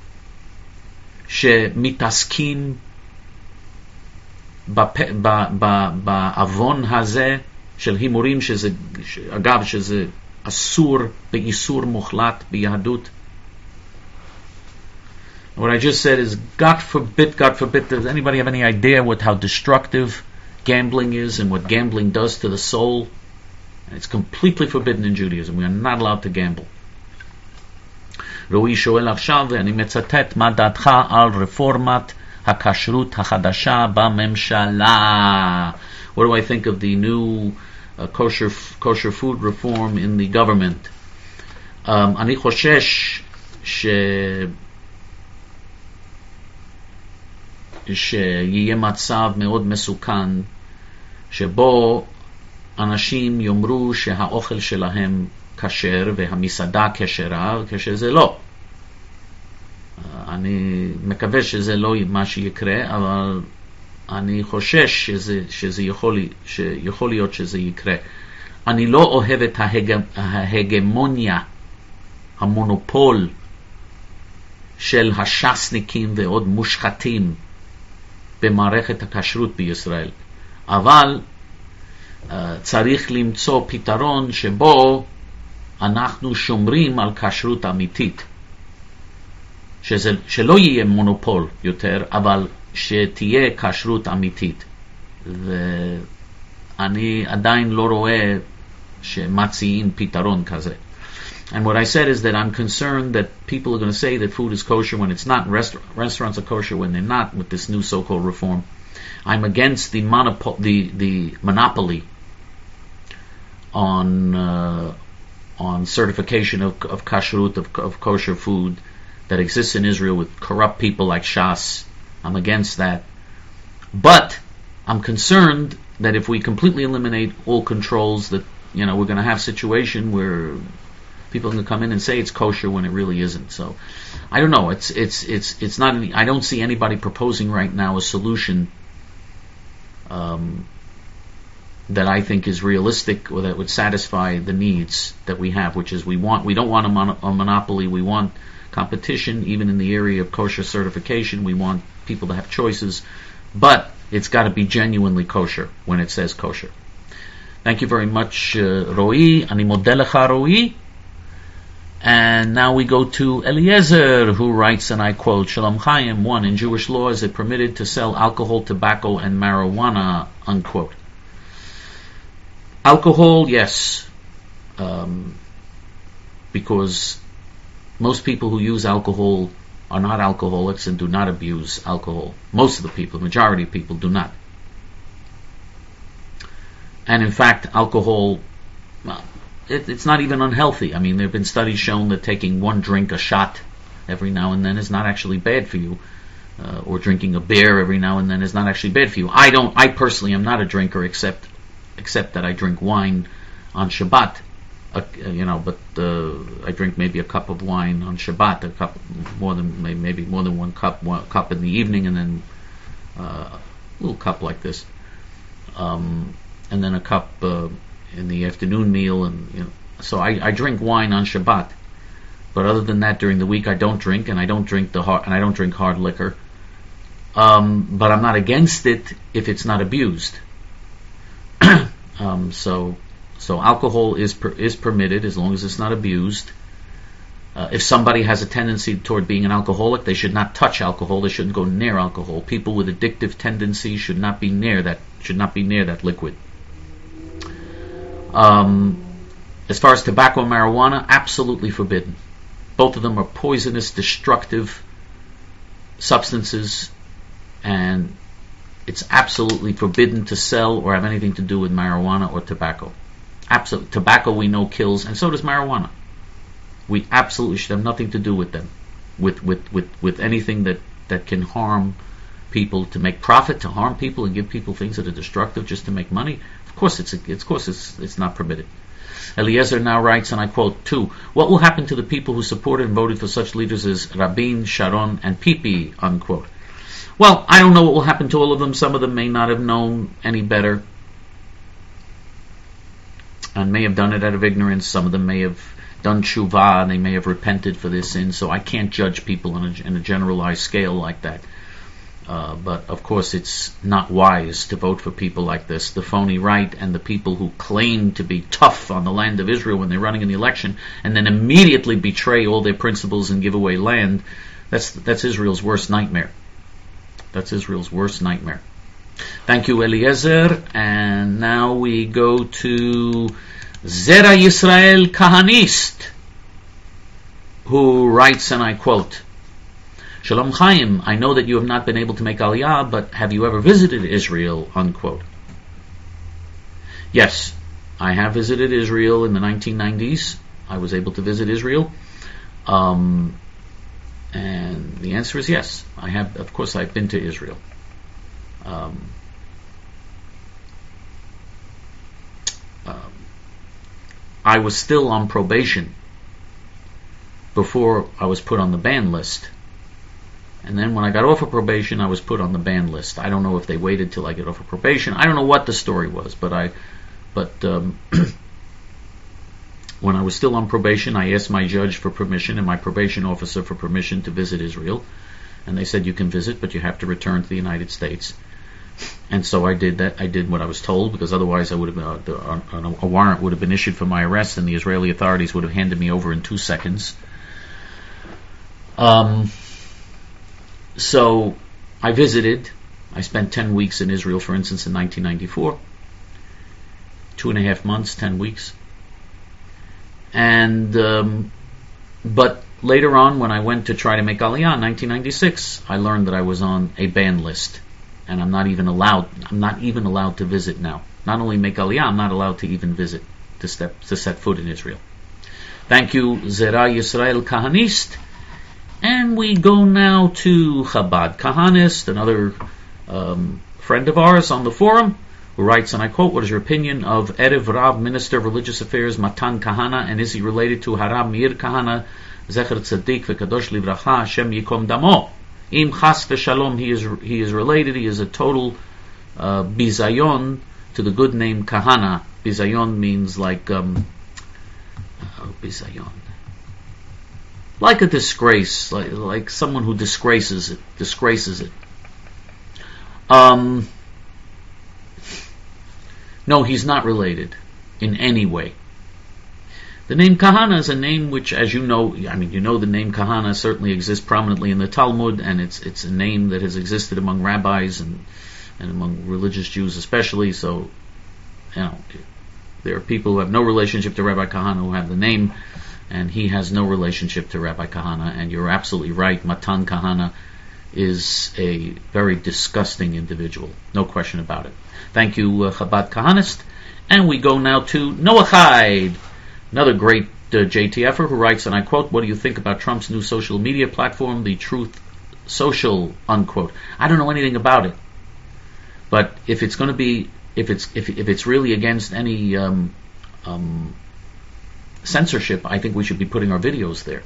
שמתעסקים בעוון הזה של הימורים, שזה אגב שזה אסור באיסור מוחלט ביהדות. What I just said is, God forbid, does anybody have any idea how destructive gambling is and what gambling does to the soul? And it's completely forbidden in Judaism. We are not allowed to gamble. רועי שואל עכשיו, ואני מצטט, מה דעתך על רפורמת הכשרות החדשה בממשלה? What do I think of the new kosher food reform in the government? אני חושש שיהיה מצב מאוד מסוכן שבו אנשים יאמרו שהאוכל שלהם כשר והמסעדה כשרה כשזה לא. אני מקווה שזה לא מה שיקרה, אבל אני חושש שזה יכול להיות שזה יקרה. אני לא אוהב את ההגמוניה, המונופול של השסניקים ועוד מושחתים במערכת הכשרות בישראל. אבל צריך למצוא פתרון שבו אנחנו שומרים על כשרות אמיתית. שלא יהיה מונופול יותר, אבל שתהיה כשרות אמיתית. ואני עדיין לא רואה שמציעים פתרון כזה. And what I said is that I'm concerned that people are going to say that food is kosher when it's not, restaurants are kosher when they're not, with this new so-called reform. I'm against the monopoly on certification of kashrut, of kosher food that exists in Israel with corrupt people like Shas. I'm against that. But I'm concerned that if we completely eliminate all controls, that we're going to have a situation where people can come in and say it's kosher when it really isn't. So I don't know. It's not. I don't see anybody proposing right now a solution that I think is realistic, or that would satisfy the needs that we have, which is we don't want a monopoly. We want competition, even in the area of kosher certification. We want people to have choices, but it's got to be genuinely kosher when it says kosher. Thank you very much, Ro'i. Ani modeh lecha, Ro'i. And now we go to Eliezer, who writes, and I quote, Shalom Chaim, 1. In Jewish law, is it permitted to sell alcohol, tobacco, and marijuana? Unquote. Alcohol, yes. Because most people who use alcohol are not alcoholics and do not abuse alcohol. Most of the people, the majority of people, do not. And in fact, alcohol, it's not even unhealthy. I mean, there have been studies shown that taking one drink, a shot, every now and then is not actually bad for you. Or drinking a beer every now and then is not actually bad for you. I personally am not a drinker, except that I drink wine on Shabbat. But I drink maybe a cup of wine on Shabbat, maybe more than one cup in the evening, and then a little cup like this, and then a cup in the afternoon meal, and so I drink wine on Shabbat. But other than that, during the week I don't drink, and I don't drink hard liquor. But I'm not against it if it's not abused. So alcohol is permitted as long as it's not abused. If somebody has a tendency toward being an alcoholic, they should not touch alcohol. They shouldn't go near alcohol. People with addictive tendencies should not be near that liquid. As far as tobacco and marijuana, absolutely forbidden. Both of them are poisonous, destructive substances, and it's absolutely forbidden to sell or have anything to do with marijuana or tobacco. Tobacco we know kills, and so does marijuana. We absolutely should have nothing to do with them, with anything that can harm people, to make profit, to harm people and give people things that are destructive just to make money. Of course, it's not permitted. Eliezer now writes, and I quote, 2. What will happen to the people who supported and voted for such leaders as Rabin, Sharon, and Bibi? Unquote. Well, I don't know what will happen to all of them. Some of them may not have known any better and may have done it out of ignorance. Some of them may have done tshuva and they may have repented for their sins. So I can't judge people in a generalized scale like that. But of course it's not wise to vote for people like this, the phony right and the people who claim to be tough on the land of Israel when they're running in the election and then immediately betray all their principles and give away land. That's Israel's worst nightmare. That's Israel's worst nightmare. Thank you, Eliezer. And now we go to Zera Yisrael Kahanist, who writes, and I quote, Shalom Chaim, I know that you have not been able to make Aliyah, but have you ever visited Israel? Unquote. Yes, I have visited Israel in the 1990s. I was able to visit Israel. And the answer is yes. I have, of course, I've been to Israel. I was still on probation before I was put on the ban list. And then when I got off of probation, I was put on the ban list. I don't know if they waited till I get off of probation. I don't know what the story was, but when I was still on probation, I asked my judge for permission and my probation officer for permission to visit Israel. And they said, you can visit, but you have to return to the United States. And so I did that. I did what I was told, because otherwise I would have a warrant would have been issued for my arrest, and the Israeli authorities would have handed me over in 2 seconds. So I visited. I spent 10 weeks in Israel, for instance, in 1994. 2.5 months, 10 weeks. And but later on, when I went to try to make Aliyah in 1996, I learned that I was on a ban list, and I'm not even allowed to visit now. Not only make Aliyah, I'm not allowed to even visit, to set foot in Israel. Thank you, Zera Yisrael Kahanist. And we go now to Chabad Kahanist, another friend of ours on the forum, who writes, and I quote, what is your opinion of Erev Rav, Minister of Religious Affairs, Matan Kahana, and is he related to Harav Meir Kahana, Zecher Tzaddik V'Kadosh Livracha, Hashem Yikom Damo? Im Chas V'Shalom, he is related, he is a total bizayon to the good name kahana. Bizayon means like bizayon, like a disgrace, like someone who disgraces it. No, he's not related in any way. The name Kahana is a name which, as you know, the name Kahana certainly exists prominently in the Talmud, and it's a name that has existed among rabbis and among religious Jews especially. So, there are people who have no relationship to Rabbi Kahana who have the name, and he has no relationship to Rabbi Kahana. And you're absolutely right, Matan Kahana is a very disgusting individual, no question about it. Thank you, Chabad Kahanist. And we go now to Noah Hyde, another great JTFer who writes, and I quote, "What do you think about Trump's new social media platform, the Truth Social, unquote?" I don't know anything about it, but if it's going to be, if it's really against any censorship, I think we should be putting our videos there.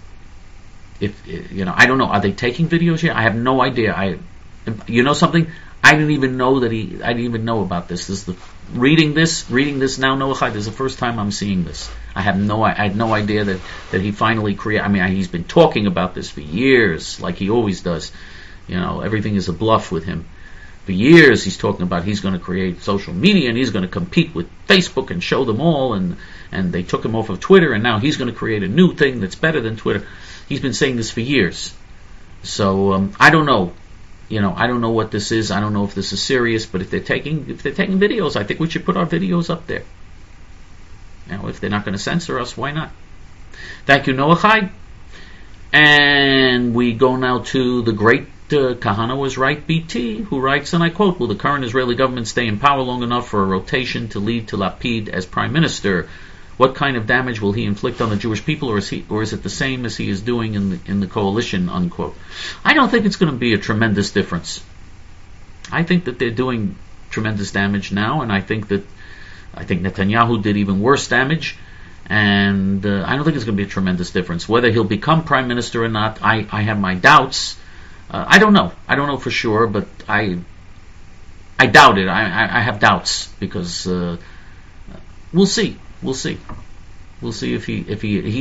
I don't know. Are they taking videos yet? I have no idea. You know something? I didn't even know I didn't even know about this. Reading this now, Noah Chai, this is the first time I'm seeing this. I had no idea that he finally created. He's been talking about this for years, like he always does. Everything is a bluff with him. For years, he's talking about he's going to create social media and he's going to compete with Facebook and show them all. And they took him off of Twitter, and now he's going to create a new thing that's better than Twitter. He's been saying this for years. So I don't know. I don't know what this is. I don't know if this is serious. But if they're taking videos, I think we should put our videos up there. If they're not going to censor us, why not? Thank you, Noah Chai. And we go now to the great Kahana was right BT, who writes, and I quote, "Will the current Israeli government stay in power long enough for a rotation to lead to Lapid as prime minister? What kind of damage will he inflict on the Jewish people, or is it the same as he is doing in the coalition?" Unquote. I don't think it's going to be a tremendous difference. I think that they're doing tremendous damage now, and I think Netanyahu did even worse damage, and I don't think it's going to be a tremendous difference. Whether he'll become prime minister or not, I have my doubts. I don't know. I don't know for sure, but I doubt it. I have doubts because we'll see. We'll see. We'll see if he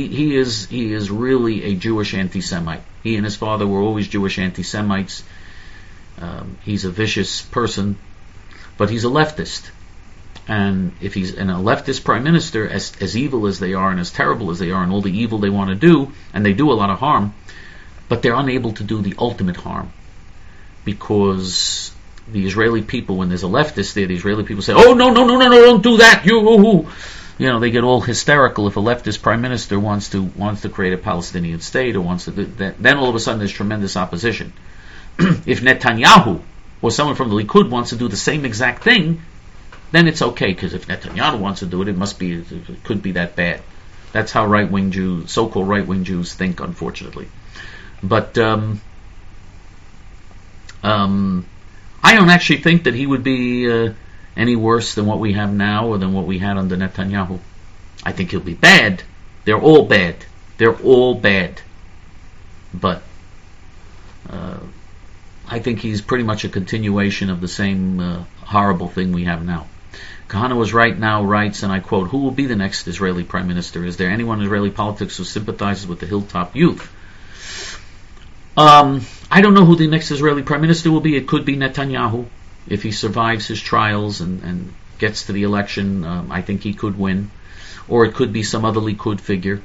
is really a Jewish anti-Semite. He and his father were always Jewish anti-Semites. He's a vicious person, but he's a leftist. And if he's a leftist prime minister, as evil as they are and as terrible as they are and all the evil they want to do, and they do a lot of harm, but they're unable to do the ultimate harm. Because the Israeli people, when there's a leftist there, the Israeli people say, "Oh, no, don't do that, they get all hysterical if a leftist prime minister wants to create a Palestinian state or wants to do that. Then all of a sudden there's tremendous opposition. If Netanyahu or someone from the Likud wants to do the same exact thing, then it's okay, because if Netanyahu wants to do it, it could be that bad. That's how right-wing Jews, so-called right-wing Jews, think, unfortunately. But I don't actually think that he would be any worse than what we have now or than what we had under Netanyahu. I think he'll be bad. They're all bad. But I think he's pretty much a continuation of the same horrible thing we have now. Kahana was right now writes, and I quote, "Who will be the next Israeli prime minister? Is there anyone in Israeli politics who sympathizes with the Hilltop Youth?" I don't know who the next Israeli prime minister will be. It could be Netanyahu. If he survives his trials and gets to the election, I think he could win. Or it could be some other Likud figure.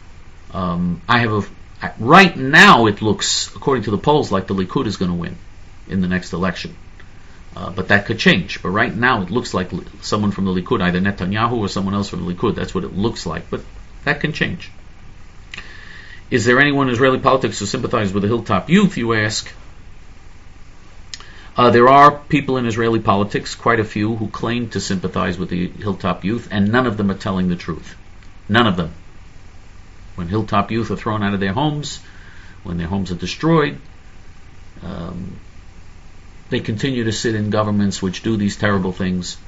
Right now it looks, according to the polls, like the Likud is going to win in the next election. But that could change. But right now it looks like someone from the Likud, either Netanyahu or someone else from the Likud. That's what it looks like. But that can change. Is there anyone in Israeli politics who sympathizes with the Hilltop Youth, you ask? There are people in Israeli politics, quite a few, who claim to sympathize with the Hilltop Youth, and none of them are telling the truth. None of them. When Hilltop Youth are thrown out of their homes, when their homes are destroyed, they continue to sit in governments which do these terrible things.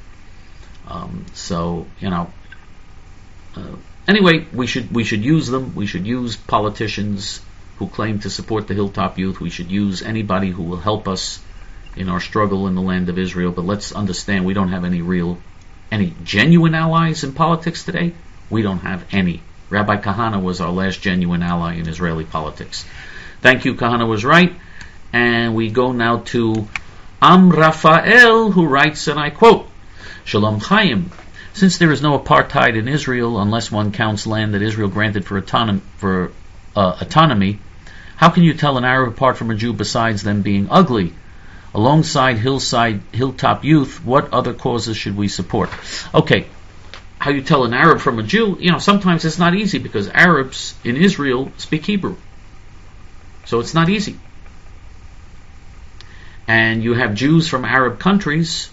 Anyway, we should use them. We should use politicians who claim to support the Hilltop Youth. We should use anybody who will help us in our struggle in the land of Israel. But let's understand, we don't have any genuine allies in politics today. We don't have any. Rabbi Kahana was our last genuine ally in Israeli politics. Thank you, Kahana was right. And we go now to Am Raphael, who writes, and I quote, Shalom Chaim. Since there is no apartheid in Israel, unless one counts land that Israel granted for autonomy, how can you tell an Arab apart from a Jew besides them being ugly? Alongside hilltop youth, what other causes should we support? Okay, how you tell an Arab from a Jew? Sometimes it's not easy because Arabs in Israel speak Hebrew. So it's not easy. And you have Jews from Arab countries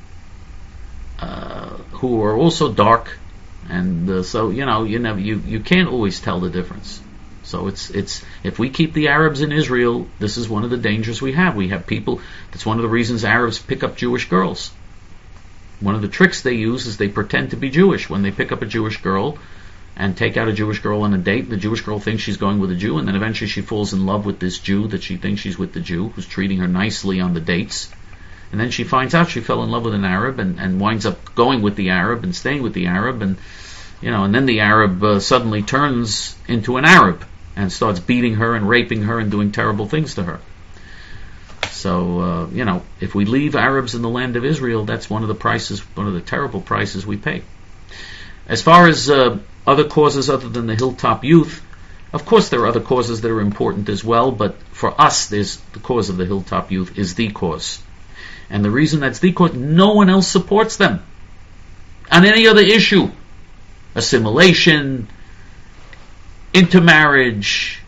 who are also dark, and so you can't always tell the difference. So it's if we keep the Arabs in Israel, this is one of the dangers we have. We have people. That's one of the reasons Arabs pick up Jewish girls. One of the tricks they use is they pretend to be Jewish when they pick up a Jewish girl and take out a Jewish girl on a date. The Jewish girl thinks she's going with a Jew, and then eventually she falls in love with this Jew that she thinks she's with the Jew, who's treating her nicely on the dates. And then she finds out she fell in love with an Arab and winds up going with the Arab and staying with the Arab, and then the Arab suddenly turns into an Arab and starts beating her and raping her and doing terrible things to her. So, if we leave Arabs in the land of Israel, that's one of the terrible prices we pay. As far as other causes other than the hilltop youth, of course there are other causes that are important as well, but for us, the cause of the hilltop youth is the cause. And the reason that's the cause, no one else supports them on any other issue. Assimilation, intermarriage,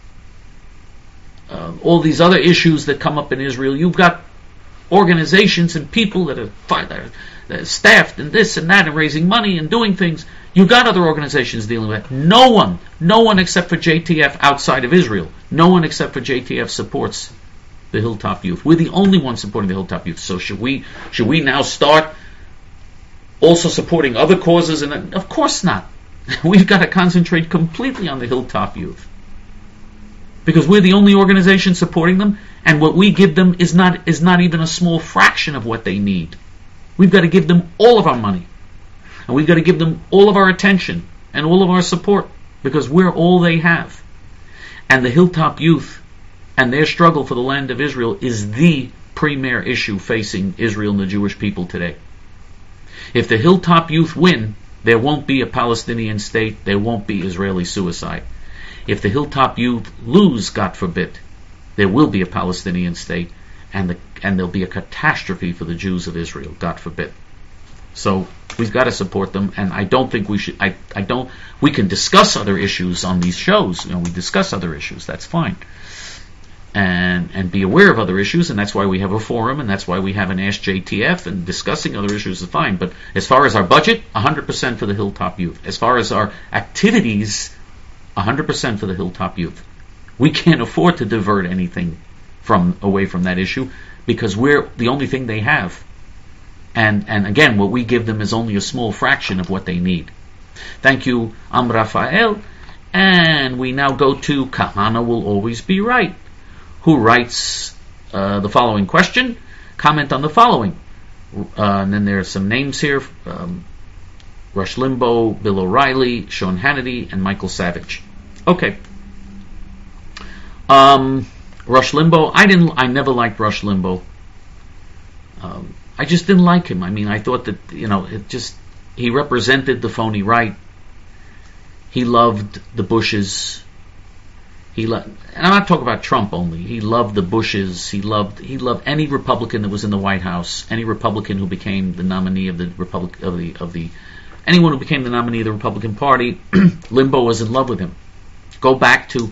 all these other issues that come up in Israel. You've got organizations and people that are staffed and this and that and raising money and doing things. You've got other organizations dealing with it. No one except for JTF outside of Israel, no one except for JTF supports the Hilltop Youth. We're the only ones supporting the Hilltop Youth. So should we now start also supporting other causes? And of course not. We've got to concentrate completely on the Hilltop Youth, because we're the only organization supporting them, and what we give them is not even a small fraction of what they need. We've got to give them all of our money, and we've got to give them all of our attention and all of our support, because we're all they have. And the Hilltop Youth and their struggle for the land of Israel is the premier issue facing Israel and the Jewish people today. If the Hilltop Youth win, there won't be a Palestinian state, there won't be Israeli suicide. If the Hilltop Youth lose, God forbid, there will be a Palestinian state, and there'll be a catastrophe for the Jews of Israel, God forbid. So we've got to support them, and I don't think we should. We can discuss other issues on these shows. We discuss other issues. That's fine, and be aware of other issues, and that's why we have a forum, and that's why we have an Ask JTF, and discussing other issues is fine. But as far as our budget, 100% for the Hilltop Youth. As far as our activities, 100% for the Hilltop Youth. We can't afford to divert anything away from that issue, because we're the only thing they have. And again, what we give them is only a small fraction of what they need. Thank you, Am Raphael. And we now go to Kahana Will Always Be Right, who writes the following question. Comment on the following. And then there are some names here. Rush Limbaugh, Bill O'Reilly, Sean Hannity, and Michael Savage. Okay. Rush Limbaugh. I never liked Rush Limbaugh. I just didn't like him. I mean, I thought that he represented the phony right. He loved the Bushes. And I'm not talking about Trump only. He loved the Bushes. He loved any Republican that was in the White House. Any Republican who became the nominee of the anyone who became the nominee of the Republican Party. Limbaugh was in love with him. Go back to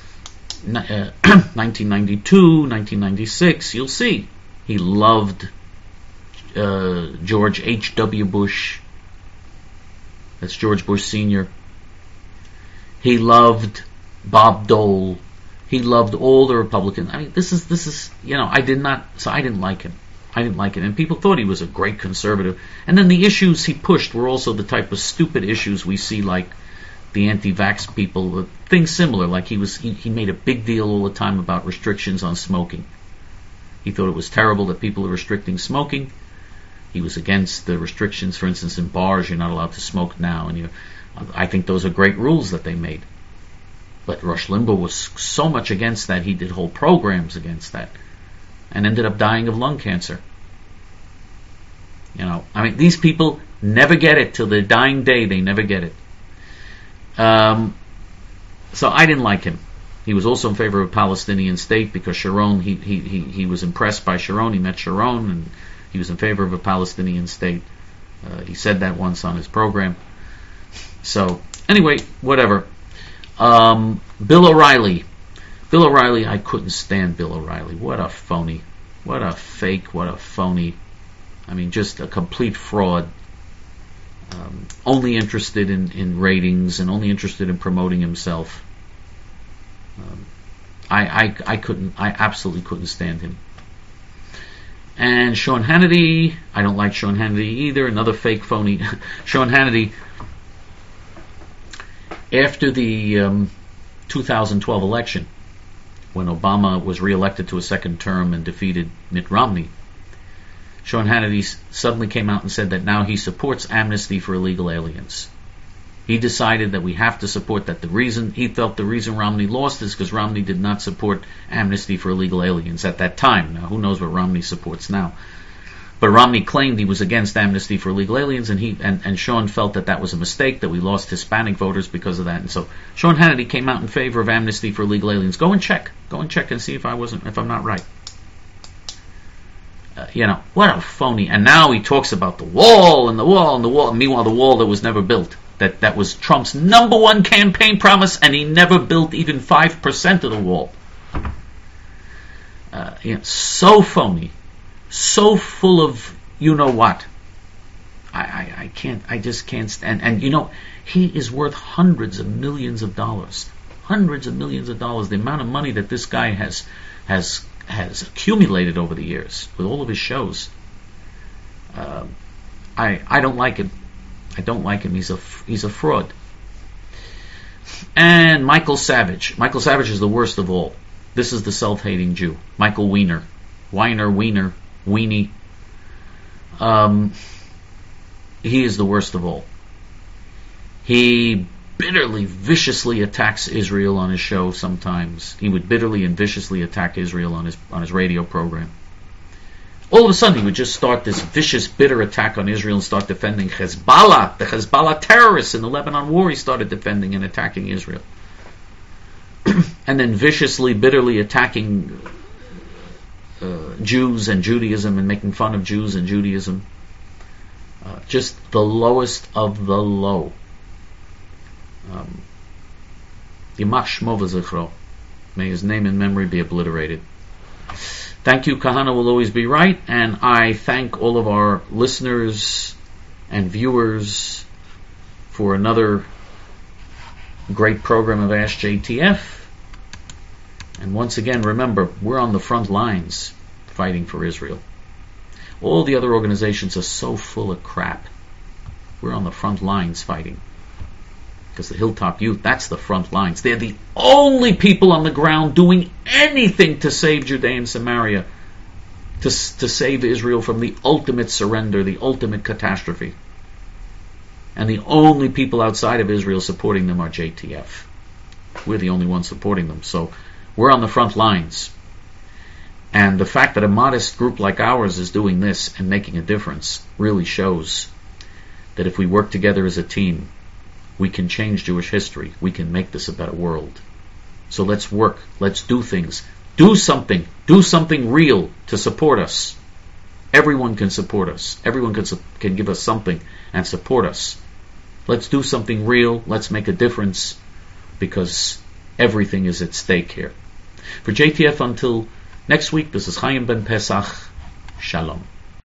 1992, 1996. You'll see he loved George H.W. Bush. That's George Bush Sr. He loved Bob Dole. He loved all the Republicans. I mean, this is I didn't like him. I didn't like it, and people thought he was a great conservative. And then the issues he pushed were also the type of stupid issues we see, like the anti-vax people, things similar. Like he made a big deal all the time about restrictions on smoking. He thought it was terrible that people are restricting smoking. He was against the restrictions, for instance, in bars, you're not allowed to smoke now. And I think those are great rules that they made. But Rush Limbaugh was so much against that, he did whole programs against that, and ended up dying of lung cancer. These people never get it till their dying day. They never get it. So I didn't like him. He was also in favor of a Palestinian state because Sharon, he was impressed by Sharon. He met Sharon, and he was in favor of a Palestinian state. He said that once on his program. So anyway, whatever. Bill O'Reilly. Bill O'Reilly, I couldn't stand Bill O'Reilly. What a phony. What a fake. What a phony. Just a complete fraud. Only interested in ratings and only interested in promoting himself. I absolutely couldn't stand him. And Sean Hannity, I don't like Sean Hannity either, another fake phony. Sean Hannity, after the 2012 election, when Obama was reelected to a second term and defeated Mitt Romney, Sean Hannity suddenly came out and said that now he supports amnesty for illegal aliens. He decided that we have to support that. He felt the reason Romney lost is because Romney did not support amnesty for illegal aliens at that time. Now, who knows what Romney supports now? But Romney claimed he was against amnesty for illegal aliens, and Sean felt that was a mistake, that we lost Hispanic voters because of that. And so Sean Hannity came out in favor of amnesty for illegal aliens. Go and check and see if I'm not right. What a phony. And now he talks about the wall and the wall and the wall. Meanwhile, the wall that was never built. That was Trump's number one campaign promise, and he never built even 5% of the wall. So phony. So full of what. I just can't stand. And he is worth hundreds of millions of dollars. Hundreds of millions of dollars. The amount of money that this guy has accumulated over the years with all of his shows. I don't like him. I don't like him. He's a fraud. And Michael Savage. Michael Savage is the worst of all. This is the self-hating Jew. Michael Weiner. Weenie. He is the worst of all. He bitterly, viciously attacks Israel on his show sometimes. He would bitterly and viciously attack Israel on his radio program. All of a sudden, he would just start this vicious, bitter attack on Israel and start defending Hezbollah. The Hezbollah terrorists in the Lebanon war, he started defending and attacking Israel. And then viciously, bitterly attacking Jews and Judaism and making fun of Jews and Judaism. Just the lowest of the low. Yimach Shmo v'zichro. May his name and memory be obliterated. Thank you, Kahana will always be right, and I thank all of our listeners and viewers for another great program of Ask JTF. And once again, remember, we're on the front lines fighting for Israel. All the other organizations are so full of crap. We're on the front lines fighting. Because the Hilltop Youth, that's the front lines. They're the only people on the ground doing anything to save Judea and Samaria, to save Israel from the ultimate surrender, the ultimate catastrophe. And the only people outside of Israel supporting them are JTF. We're the only ones supporting them. So we're on the front lines. And the fact that a modest group like ours is doing this and making a difference really shows that if we work together as a team, we can change Jewish history. We can make this a better world. So let's work. Let's do things. Do something. Do something real to support us. Everyone can support us. Everyone can give us something and support us. Let's do something real. Let's make a difference, because everything is at stake here. For JTF, until next week, this is Chaim Ben Pesach. Shalom.